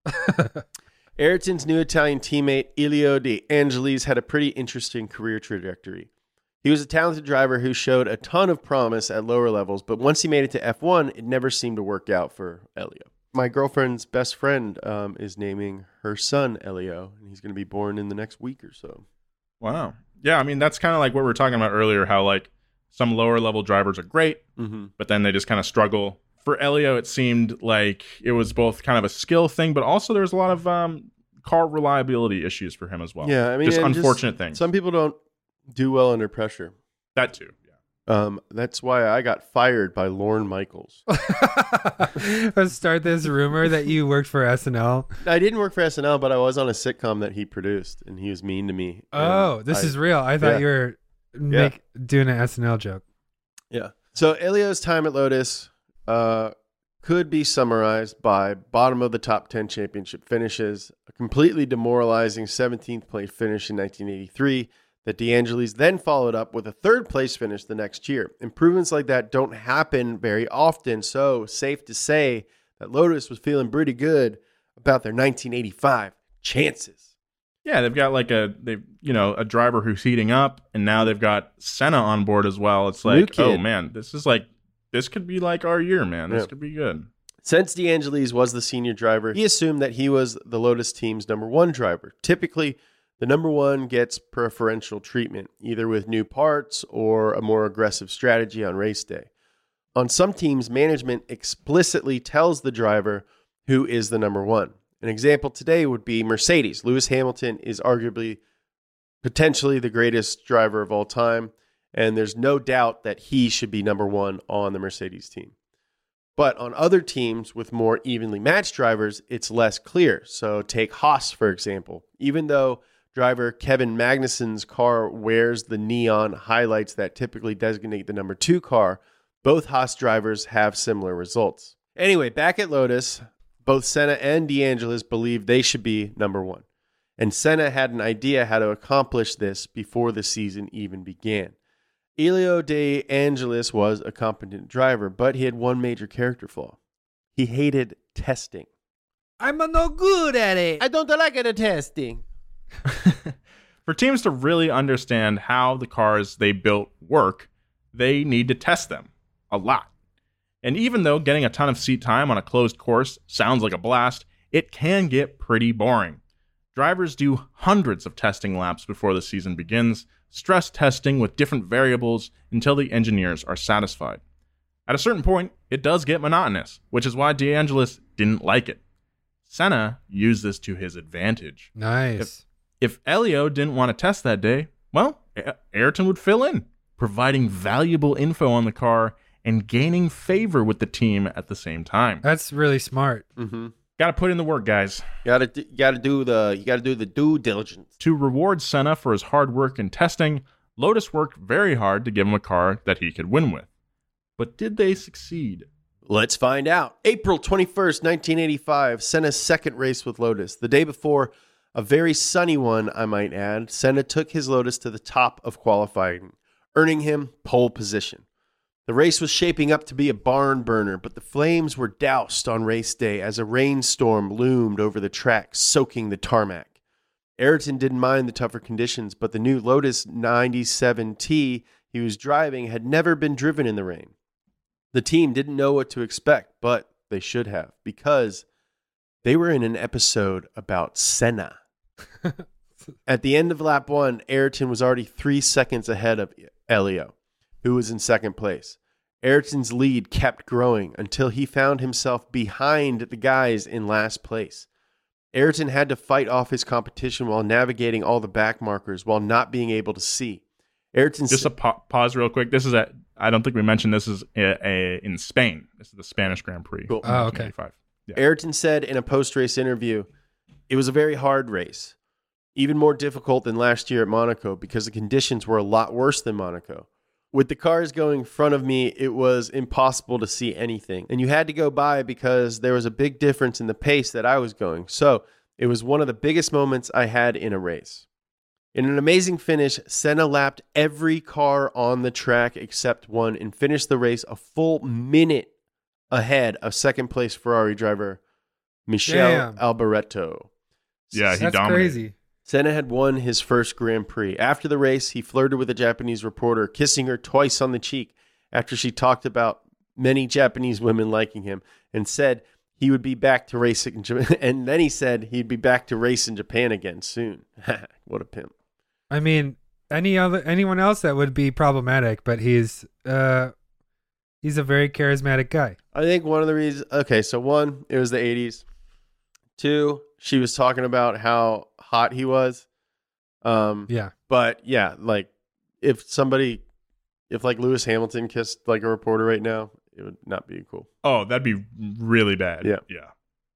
Ayrton's new Italian teammate, Elio De Angelis, had a pretty interesting career trajectory. He was a talented driver who showed a ton of promise at lower levels, but once he made it to F one, it never seemed to work out for Elio. My girlfriend's best friend um, is naming her son Elio, and he's going to be born in the next week or so. Wow. Yeah, I mean that's kind of like what we were talking about earlier. How like some lower level drivers are great, Mm-hmm. but then they just kind of struggle. For Elio, it seemed like it was both kind of a skill thing, but also there's a lot of um, car reliability issues for him as well. Yeah, I mean, just and unfortunate things. Some people don't do well under pressure. That too. Yeah. Um, that's why I got fired by Lorne Michaels. Let's start this rumor that you worked for S N L. I didn't work for S N L, but I was on a sitcom that he produced, and he was mean to me. Oh, And this I- is real. I thought yeah. you were make, doing an S N L joke. Yeah. So Elio's time at Lotus uh, could be summarized by bottom of the top ten championship finishes, a completely demoralizing seventeenth place finish in nineteen eighty-three that De Angelis then followed up with a third place finish the next year. Improvements like that don't happen very often, so safe to say that Lotus was feeling pretty good about their nineteen eighty-five chances. Yeah, they've got like a they you know a driver who's heating up, and now they've got Senna on board as well. It's like, oh man, this is like this could be like our year, man. This yeah. could be good. Since DeAngelis was the senior driver, he assumed that he was the Lotus team's number one driver. Typically, the number one gets preferential treatment, either with new parts or a more aggressive strategy on race day. On some teams, management explicitly tells the driver who is the number one. An example today would be Mercedes. Lewis Hamilton is arguably potentially the greatest driver of all time, and there's no doubt that he should be number one on the Mercedes team. But on other teams with more evenly matched drivers, it's less clear. So take Haas, for example. Even though driver Kevin Magnussen's car wears the neon highlights that typically designate the number two car, both Haas drivers have similar results. Anyway, back at Lotus, both Senna and DeAngelis believed they should be number one. And Senna had an idea how to accomplish this before the season even began. Elio De Angelis was a competent driver, but he had one major character flaw. He hated testing. I'm no good at it. I don't like it at testing. For teams to really understand how the cars they built work, they need to test them a lot. And even though getting a ton of seat time on a closed course sounds like a blast, it can get pretty boring. Drivers do hundreds of testing laps before the season begins, stress testing with different variables until the engineers are satisfied. At a certain point, it does get monotonous, which is why DeAngelis didn't like it. Senna used this to his advantage. Nice. If, if Elio didn't want to test that day, well, Ayrton would fill in, providing valuable info on the car and gaining favor with the team at the same time. That's really smart. Mm-hmm. Got to put in the work, guys. Got to got to do the you got to do the due diligence. To reward Senna for his hard work in testing, Lotus worked very hard to give him a car that he could win with. But did they succeed? Let's find out. April twenty-first, nineteen eighty-five, Senna's second race with Lotus. The day before, a very sunny one, I might add, Senna took his Lotus to the top of qualifying, earning him pole position. The race was shaping up to be a barn burner, but the flames were doused on race day as a rainstorm loomed over the track, soaking the tarmac. Ayrton didn't mind the tougher conditions, but the new Lotus ninety-seven T he was driving had never been driven in the rain. The team didn't know what to expect, but they should have, because they were in an episode about Senna. At the end of lap one, Ayrton was already three seconds ahead of Elio, who was in second place. Ayrton's lead kept growing until he found himself behind the guys in last place. Ayrton had to fight off his competition while navigating all the back markers while not being able to see. Ayrton Just a pa- pause real quick. This is at, I don't think we mentioned this is a, a, in Spain. This is the Spanish Grand Prix. Cool. Oh, okay. Yeah. Ayrton said in a post-race interview, "It was a very hard race, even more difficult than last year at Monaco because the conditions were a lot worse than Monaco. With the cars going in front of me, it was impossible to see anything. And you had to go by because there was a big difference in the pace that I was going. So it was one of the biggest moments I had in a race." In an amazing finish, Senna lapped every car on the track except one and finished the race a full minute ahead of second place Ferrari driver Michele Damn. Alboreto. Yeah, he That's dominated. crazy. Senna had won his first Grand Prix. After the race, he flirted with a Japanese reporter, kissing her twice on the cheek after she talked about many Japanese women liking him, and said he would be back to race in Japan. And then he said he'd be back to race in Japan again soon. What a pimp. I mean, any other anyone else that would be problematic, but he's uh he's a very charismatic guy. I think one of the reasons, okay, so one, it was the eighties. Two, she was talking about how hot he was. Um, Yeah. But yeah, like if somebody, if like Lewis Hamilton kissed like a reporter right now, it would not be cool. Oh, that'd be really bad. Yeah. Yeah.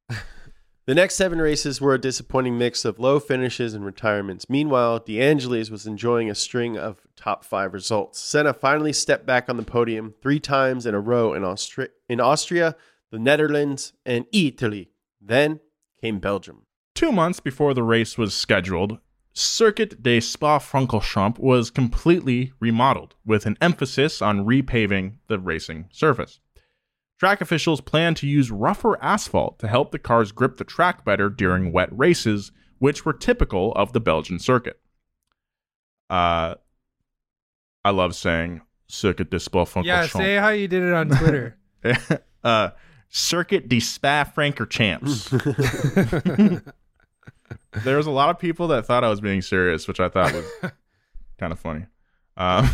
The next seven races were a disappointing mix of low finishes and retirements. Meanwhile, DeAngelis was enjoying a string of top five results. Senna finally stepped back on the podium three times in a row in, Austri- in Austria, the Netherlands, and Italy. Then came Belgium. Two months before the race was scheduled, Circuit de Spa-Francorchamps was completely remodeled, with an emphasis on repaving the racing surface. Track officials planned to use rougher asphalt to help the cars grip the track better during wet races, which were typical of the Belgian circuit. Uh, I love saying Circuit de Spa-Francorchamps. Yeah, say how you did it on Twitter. uh, Circuit de Spa-Francorchamps. There was a lot of people that thought I was being serious, which I thought was kind of funny. Uh,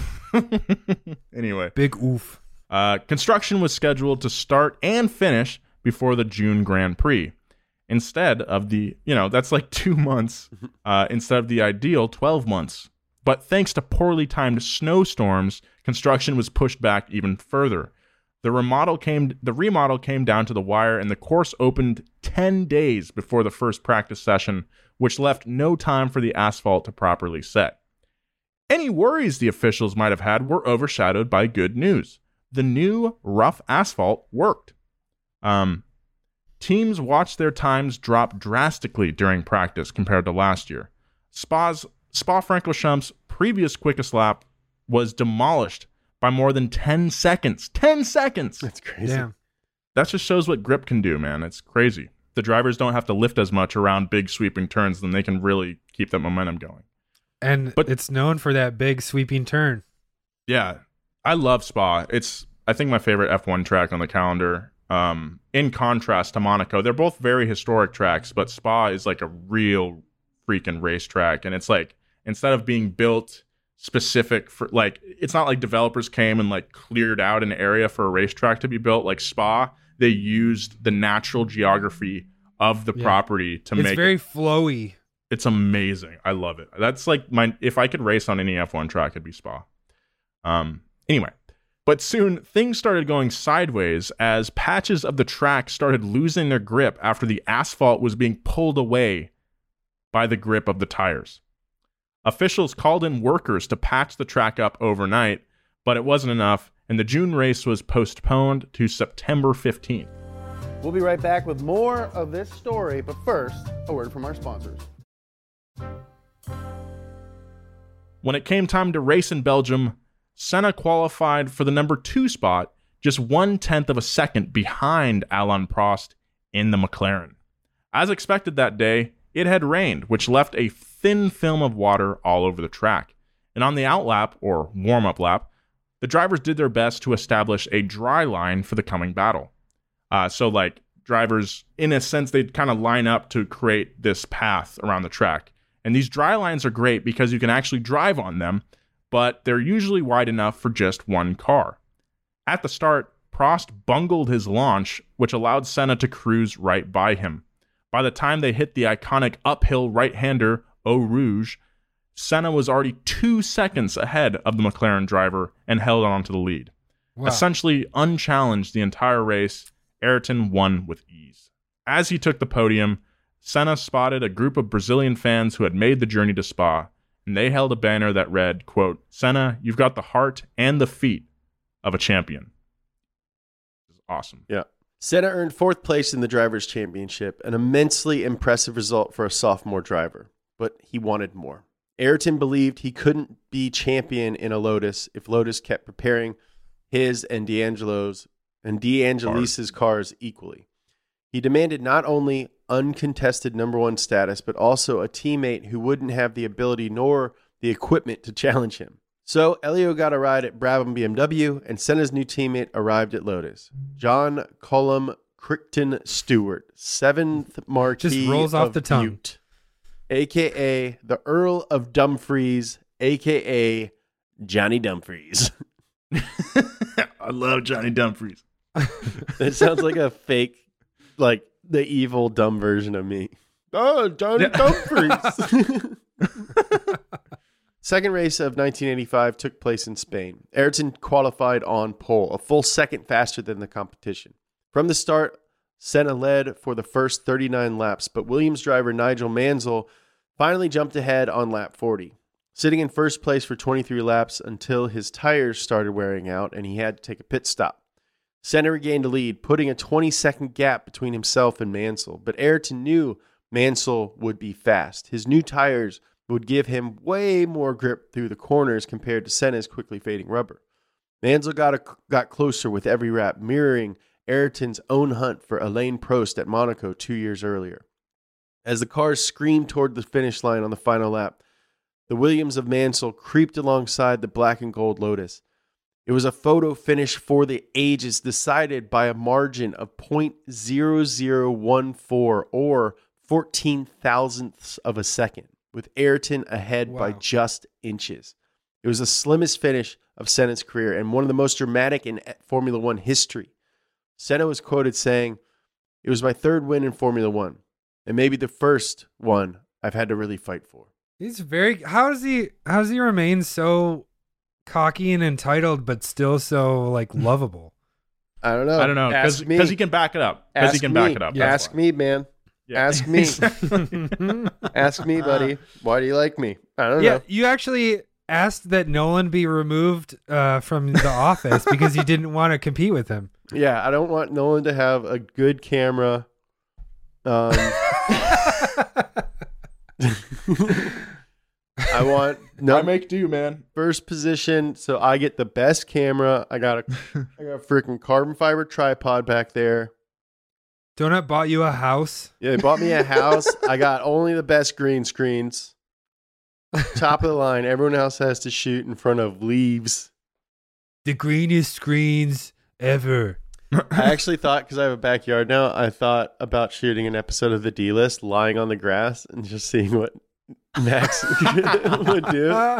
anyway. Big oof. Uh, construction was scheduled to start and finish before the June Grand Prix. Instead of the, you know, that's like two months uh, instead of the ideal twelve months. But thanks to poorly timed snowstorms, construction was pushed back even further. The remodel came the remodel came down to the wire, and the course opened ten days before the first practice session, which left no time for the asphalt to properly set. Any worries the officials might have had were overshadowed by good news. The new rough asphalt worked. Um, teams watched their times drop drastically during practice compared to last year. Spa's Spa-Francorchamps' previous quickest lap was demolished by more than ten seconds. ten seconds! That's crazy. Damn. That just shows what grip can do, man. It's crazy. The drivers don't have to lift as much around big sweeping turns, then they can really keep that momentum going. And But- it's known for that big sweeping turn. Yeah, I love Spa. It's, I think, my favorite F one track on the calendar. Um, in contrast to Monaco, they're both very historic tracks, but Spa is like a real freaking racetrack. And it's like, instead of being built specific for, like, it's not like developers came and like cleared out an area for a racetrack to be built. Like Spa, they used the natural geography of the Yeah. property to It's make very it. flowy. It's amazing. I love it. That's like my, if I could race on any F one track, it'd be Spa. Um, anyway, but soon things started going sideways as patches of the track started losing their grip after the asphalt was being pulled away by the grip of the tires. Officials called in workers to patch the track up overnight, but it wasn't enough, and the June race was postponed to September fifteenth. We'll be right back with more of this story, but first, a word from our sponsors. When it came time to race in Belgium, Senna qualified for the number two spot, just one-tenth of a second behind Alain Prost in the McLaren. As expected that day, it had rained, which left a thin film of water all over the track. And on the outlap, or warm-up lap, the drivers did their best to establish a dry line for the coming battle. Uh, so, like, drivers, in a sense, they'd kind of line up to create this path around the track. And these dry lines are great because you can actually drive on them, but they're usually wide enough for just one car. At the start, Prost bungled his launch, which allowed Senna to cruise right by him. By the time they hit the iconic uphill right-hander, Eau Rouge, Senna was already two seconds ahead of the McLaren driver and held on to the lead. Wow. Essentially unchallenged the entire race, Ayrton won with ease. As he took the podium, Senna spotted a group of Brazilian fans who had made the journey to Spa, and they held a banner that read, quote, "Senna, you've got the heart and the feet of a champion." This is awesome. Yeah. Senna earned fourth place in the Drivers' Championship, an immensely impressive result for a sophomore driver, but he wanted more. Ayrton believed he couldn't be champion in a Lotus if Lotus kept preparing his and D'Angelo's and D'Angelisa's cars equally. He demanded not only uncontested number one status, but also a teammate who wouldn't have the ability nor the equipment to challenge him. So Elio got a ride at Brabham B M W, and Senna's new teammate arrived at Lotus. John Cullum Crichton Stewart, seventh Marquis Just rolls off of the tongue. Butte, a k a the Earl of Dumfries, a k a. Johnny Dumfries. I love Johnny Dumfries. That sounds like a fake, like the evil dumb version of me. Oh, Johnny Dumfries. Second race of nineteen eighty-five took place in Spain. Ayrton qualified on pole, a full second faster than the competition. From the start, Senna led for the first thirty-nine laps, but Williams driver Nigel Mansell finally jumped ahead on lap forty, sitting in first place for twenty-three laps until his tires started wearing out and he had to take a pit stop. Senna regained the lead, putting a twenty-second gap between himself and Mansell, but Ayrton knew Mansell would be fast. His new tires would give him way more grip through the corners compared to Senna's quickly fading rubber. Mansell got, a, got closer with every lap, mirroring Ayrton's own hunt for Alain Prost at Monaco two years earlier. As the cars screamed toward the finish line on the final lap, the Williams of Mansell creeped alongside the black and gold Lotus. It was a photo finish for the ages, decided by a margin of point zero zero one four or fourteen thousandths of a second, with Ayrton ahead Wow. by just inches. It was the slimmest finish of Senna's career and one of the most dramatic in Formula One history. Senna was quoted saying, "It was my third win in Formula One, and maybe the first one I've had to really fight for." He's very. How does he? How does he remain so cocky and entitled, but still so like lovable? I don't know. I don't know, Ask because me. he can back it up. Because he Ask can me. back it up. that's Ask why. me, man. Yeah. Ask me. Ask me, buddy. Why do you like me? I don't Yeah, know. you actually asked that Nolan be removed uh, from the office because you didn't want to compete with him. Yeah, I don't want Nolan to have a good camera. Um, I want no I make do, man. first position, so I get the best camera. I got a, I got a freaking carbon fiber tripod back there. Donut bought you a house. Yeah, they bought me a house. I got only the best green screens. Top of the line. Everyone else has to shoot in front of leaves. The greenest screens ever. I actually thought, because I have a backyard now, I thought about shooting an episode of the D-List lying on the grass and just seeing what Max would do.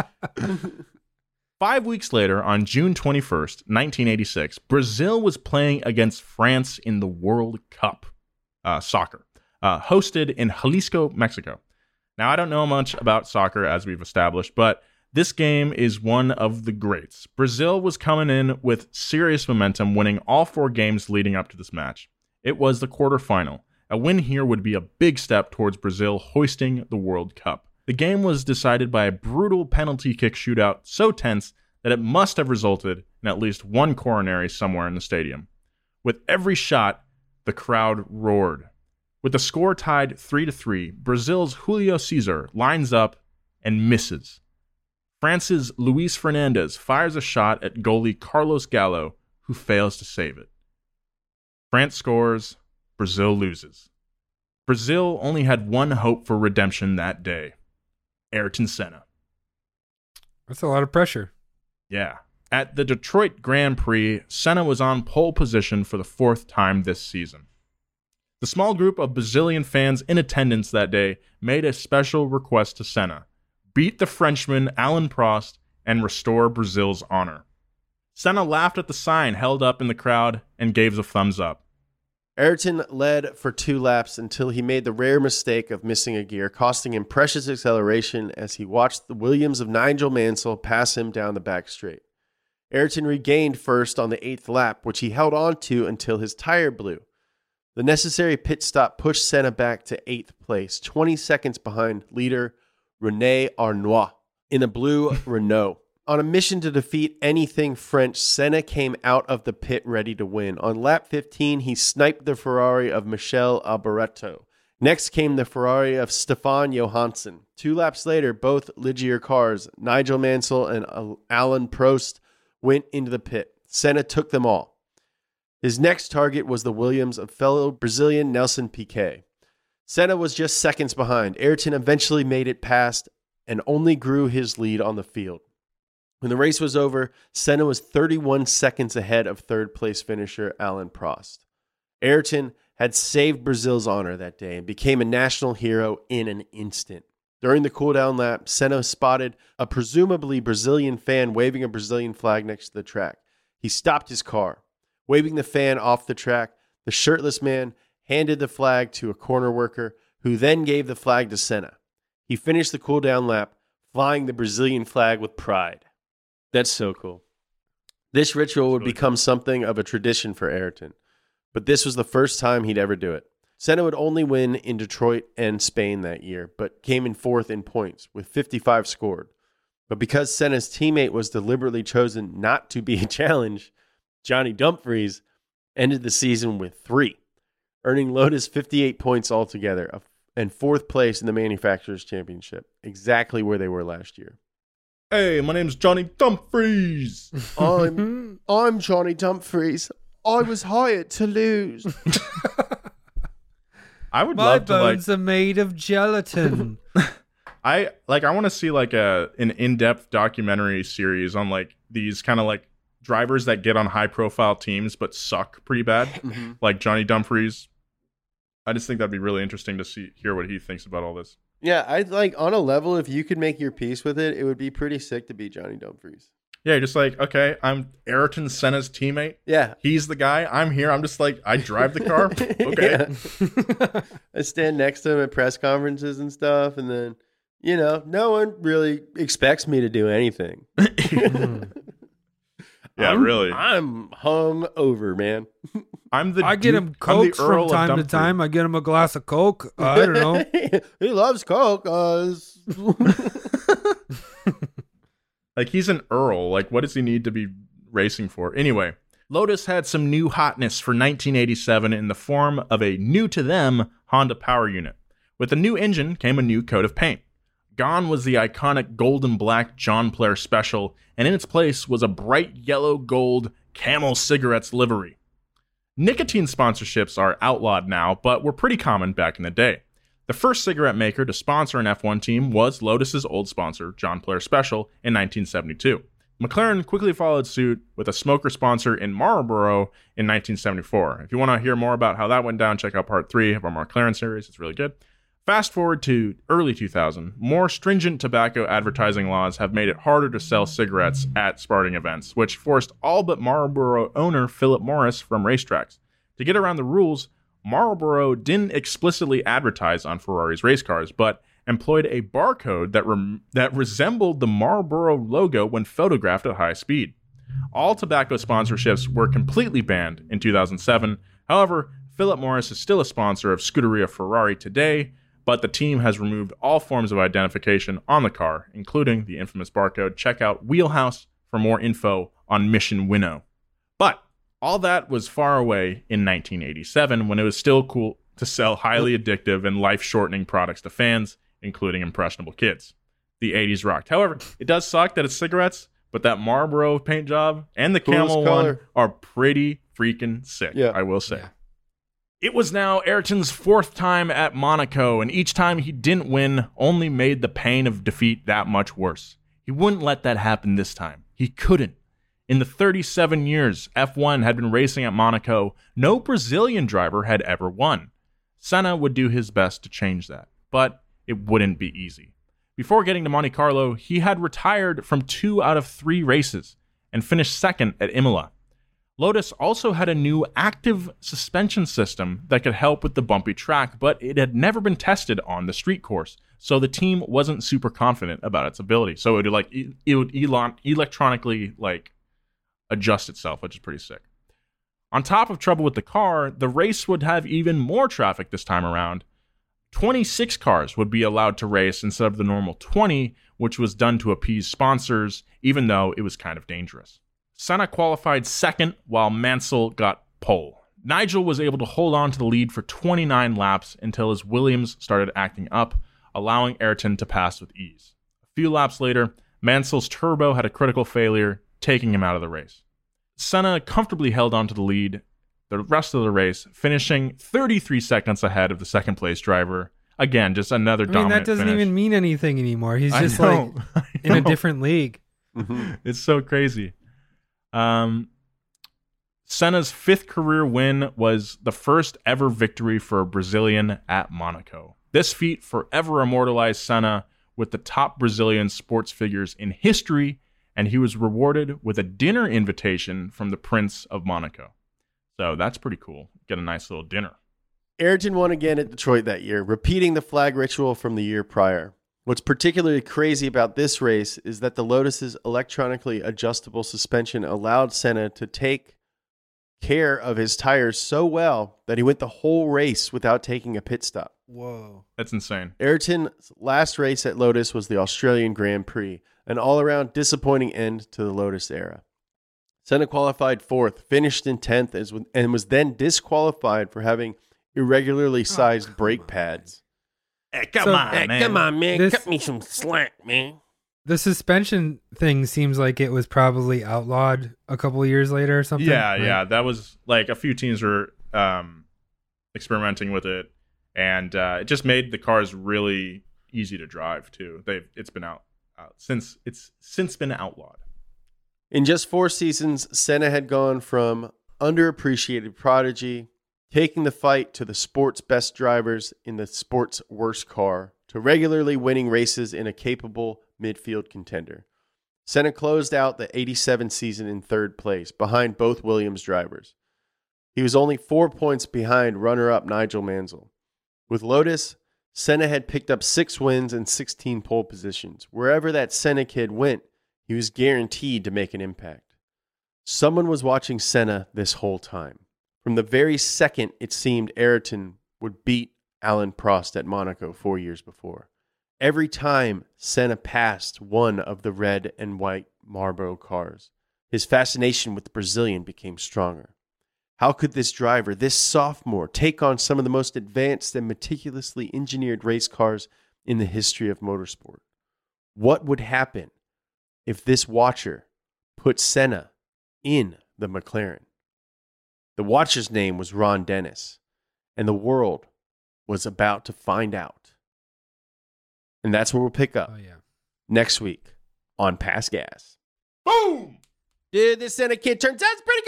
Five weeks later, on June twenty-first, nineteen eighty-six, Brazil was playing against France in the World Cup uh, soccer, uh, hosted in Jalisco, Mexico. Now, I don't know much about soccer, as we've established, but this game is one of the greats. Brazil was coming in with serious momentum, winning all four games leading up to this match. It was the quarterfinal. A win here would be a big step towards Brazil hoisting the World Cup. The game was decided by a brutal penalty kick shootout so tense that it must have resulted in at least one coronary somewhere in the stadium. With every shot, the crowd roared. With the score tied three to three, Brazil's Julio Cesar lines up and misses. France's Luis Fernandez fires a shot at goalie Carlos Gallo, who fails to save it. France scores, Brazil loses. Brazil only had one hope for redemption that day: Ayrton Senna. That's a lot of pressure. Yeah. At the Detroit Grand Prix, Senna was on pole position for the fourth time this season. The small group of Brazilian fans in attendance that day made a special request to Senna: beat the Frenchman Alain Prost and restore Brazil's honor. Senna laughed at the sign held up in the crowd and gave the thumbs up. Ayrton led for two laps until he made the rare mistake of missing a gear, costing him precious acceleration as he watched the Williams of Nigel Mansell pass him down the back straight. Ayrton regained first on the eighth lap, which he held on to until his tire blew. The necessary pit stop pushed Senna back to eighth place, twenty seconds behind leader René Arnoux in a blue Renault. On a mission to defeat anything French, Senna came out of the pit ready to win. On lap fifteen, he sniped the Ferrari of Michel Alboreto. Next came the Ferrari of Stefan Johansson. Two laps later, both Ligier cars, Nigel Mansell and Alain Prost, went into the pit. Senna took them all. His next target was the Williams of fellow Brazilian Nelson Piquet. Senna was just seconds behind. Ayrton eventually made it past and only grew his lead on the field. When the race was over, Senna was thirty-one seconds ahead of third-place finisher Alain Prost. Ayrton had saved Brazil's honor that day and became a national hero in an instant. During the cool-down lap, Senna spotted a presumably Brazilian fan waving a Brazilian flag next to the track. He stopped his car. Waving the fan off the track, the shirtless man handed the flag to a corner worker, who then gave the flag to Senna. He finished the cool-down lap, flying the Brazilian flag with pride. That's so cool. This ritual would really become something of a tradition for Ayrton, but this was the first time he'd ever do it. Senna would only win in Detroit and Spain that year, but came in fourth in points, with fifty-five scored. But because Senna's teammate was deliberately chosen not to be a challenge, Johnny Dumfries ended the season with three, earning Lotus fifty-eight points altogether and fourth place in the Manufacturers' Championship, exactly where they were last year. Hey, my name's Johnny Dumfries. I'm I'm Johnny Dumfries. I was hired to lose. I would My love to like. bones are made of gelatin. I like. I want to see like a an in depth documentary series on like these kind of like drivers that get on high profile teams but suck pretty bad, Mm-hmm. like Johnny Dumfries. I just think that'd be really interesting to see hear what he thinks about all this. Yeah, I like on a level. If you could make your peace with it, it would be pretty sick to be Johnny Dumfries. Yeah, just like okay, I'm Ayrton Senna's teammate. Yeah. He's the guy. I'm here. I'm just like I drive the car. Okay. Yeah. I stand next to him at press conferences and stuff, and then you know, no one really expects me to do anything. Yeah, I'm, really. I'm hung over, man. I'm the I get Duke- him I'm the Cokes from Earl of time to Dumfries. time. I get him a glass of Coke. Uh, I don't know. He loves Coke. Uh, Like he's an Earl. Like what does he need to be racing for? Anyway, Lotus had some new hotness for nineteen eighty-seven in the form of a new to them Honda Power Unit. With the new engine came a new coat of paint. Gone was the iconic golden black John Player Special, and in its place was a bright yellow gold Camel Cigarettes livery. Nicotine sponsorships are outlawed now, but were pretty common back in the day. The first cigarette maker to sponsor an F one team was Lotus's old sponsor, John Player Special, in nineteen seventy-two. McLaren quickly followed suit with a smoker sponsor in Marlboro in nineteen seventy-four. If you want to hear more about how that went down, check out part three of our McLaren series. It's really good. Fast forward to early two thousand, more stringent tobacco advertising laws have made it harder to sell cigarettes at sporting events, which forced all but Marlboro owner Philip Morris from racetracks. To get around the rules, Marlboro didn't explicitly advertise on Ferrari's race cars, but employed a barcode that rem- that resembled the Marlboro logo when photographed at high speed. All tobacco sponsorships were completely banned in two thousand seven. However, Philip Morris is still a sponsor of Scuderia Ferrari today, but the team has removed all forms of identification on the car, including the infamous barcode. Check out Wheelhouse for more info on Mission Winnow. But all that was far away in nineteen eighty-seven, when it was still cool to sell highly addictive and life-shortening products to fans, including impressionable kids. The eighties rocked. However, it does suck that it's cigarettes, but that Marlboro paint job and the Coolest Camel color. one are pretty freaking sick, Yeah. I will say. Yeah. It was now Ayrton's fourth time at Monaco, and each time he didn't win only made the pain of defeat that much worse. He wouldn't let that happen this time. He couldn't. In the thirty-seven years F one had been racing at Monaco, no Brazilian driver had ever won. Senna would do his best to change that, but it wouldn't be easy. Before getting to Monte Carlo, he had retired from two out of three races and finished second at Imola. Lotus also had a new active suspension system that could help with the bumpy track, but it had never been tested on the street course, so the team wasn't super confident about its ability. So it would like it would elon- electronically like adjust itself, which is pretty sick. On top of trouble with the car, the race would have even more traffic this time around. twenty-six cars would be allowed to race instead of the normal twenty, which was done to appease sponsors, even though it was kind of dangerous. Senna qualified second, while Mansell got pole. Nigel was able to hold on to the lead for twenty-nine laps until his Williams started acting up, allowing Ayrton to pass with ease. A few laps later, Mansell's turbo had a critical failure, taking him out of the race. Senna comfortably held on to the lead the rest of the race, finishing thirty-three seconds ahead of the second place driver. Again, just another I mean, dominant that doesn't finish. even mean anything anymore. He's I just know, like I in a know. different league. It's so crazy. Um, Senna's fifth career win was the first ever victory for a Brazilian at Monaco. This feat forever immortalized Senna with the top Brazilian sports figures in history, and he was rewarded with a dinner invitation from the Prince of Monaco. So that's pretty cool. Get a nice little dinner. Ayrton won again at Detroit that year, repeating the flag ritual from the year prior. What's particularly crazy about this race is that the Lotus's electronically adjustable suspension allowed Senna to take care of his tires so well that he went the whole race without taking a pit stop. Whoa. That's insane. Ayrton's last race at Lotus was the Australian Grand Prix, an all-around disappointing end to the Lotus era. Senna qualified fourth, finished in tenth, and was then disqualified for having irregularly sized oh, brake on. pads. Hey, come So- on, Hey, man. Come on, man. This- Cut me some slack, man. The suspension thing seems like it was probably outlawed a couple of years later or something. Yeah, right? yeah. That was like a few teams were um, experimenting with it. and uh, it just made the cars really easy to drive too. They've it's been out uh, since it's since been outlawed. In just four seasons, Senna had gone from underappreciated prodigy, taking the fight to the sport's best drivers in the sport's worst car, to regularly winning races in a capable midfield contender. Senna closed out the eighty-seven season in third place, behind both Williams drivers. He was only four points behind runner-up Nigel Mansell. With Lotus, Senna had picked up six wins and sixteen pole positions. Wherever that Senna kid went, he was guaranteed to make an impact. Someone was watching Senna this whole time. From the very second it seemed Ayrton would beat Alain Prost at Monaco four years before. Every time Senna passed one of the red and white Marlboro cars, his fascination with the Brazilian became stronger. How could this driver, this sophomore, take on some of the most advanced and meticulously engineered race cars in the history of motorsport? What would happen if this watcher put Senna in the McLaren? The watcher's name was Ron Dennis, and the world was about to find out. And that's where we'll pick up Oh yeah. next week on Pass Gas. Boom! Dude, this Senna kid turns out it's pretty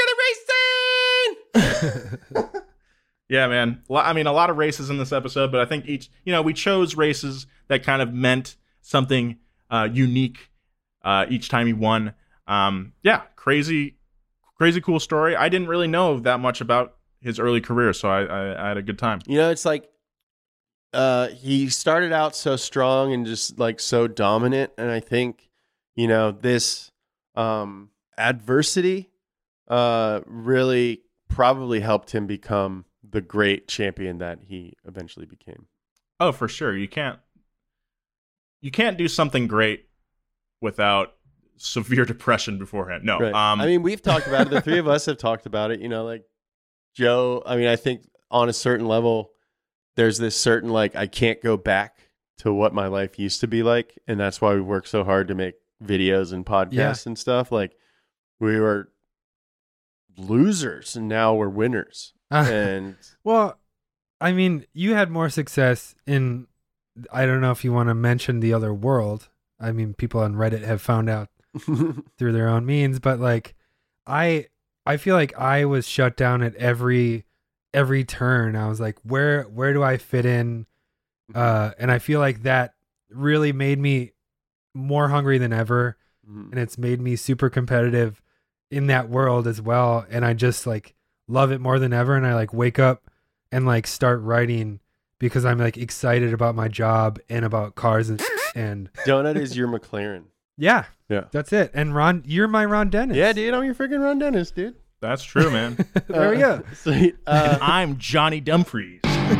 good at racing! Yeah, man. Lo- I mean, a lot of races in this episode, but I think each, you know, we chose races that kind of meant something uh, unique uh, each time he won. Um, yeah, crazy, crazy cool story. I didn't really know that much about his early career, so I, I, I had a good time. You know, it's like uh, he started out so strong and just like so dominant. And I think, you know, this um, adversity uh, really probably helped him become the great champion that he eventually became. Oh, for sure. You can't, you can't do something great without severe depression beforehand. No. Right. Um, I mean, we've talked about it. The three of us have talked about it. You know, like Joe, I mean, I think on a certain level, there's this certain, like, I can't go back to what my life used to be like. And that's why we work so hard to make videos and podcasts Yeah. and stuff. Like, we were losers and now we're winners. And Well, I mean, you had more success in, I don't know if you want to mention the other world. I mean, people on Reddit have found out through their own means, but like, I, I feel like I was shut down at every, every turn. I was like, where, where do I fit in? Uh, and I feel like that really made me more hungry than ever. Mhm. And it's made me super competitive in that world as well. And I just like love it more than ever. And I like wake up and like start writing because I'm like excited about my job and about cars and, and Donut is your McLaren. yeah, Yeah. that's it. And Ron, you're my Ron Dennis. Yeah, dude, I'm your freaking Ron Dennis, dude. that's true, man. There we go. Sweet. Uh, And I'm Johnny Dumfries.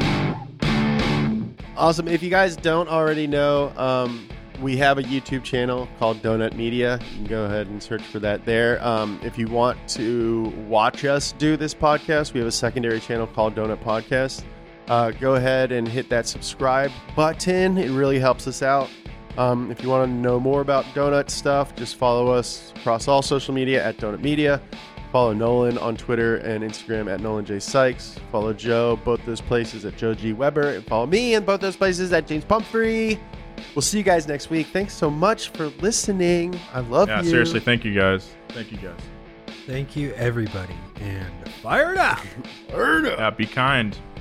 Awesome. If you guys don't already know, um, we have a YouTube channel called Donut Media. You can go ahead and search for that there. Um, if you want to watch us do this podcast, we have a secondary channel called Donut Podcast. Uh, go ahead and hit that subscribe button. It really helps us out. Um, if you want to know more about Donut stuff, just follow us across all social media at Donut Media. Follow Nolan on Twitter and Instagram at Nolan J. Sykes. Follow Joe, both those places at Joe G. Weber. And follow me in both those places at James Pumphrey. We'll see you guys next week. Thanks so much for listening. I love Yeah, you. seriously. Thank you, guys. Thank you, guys. Thank you, everybody. And fire it up. Yeah, be kind.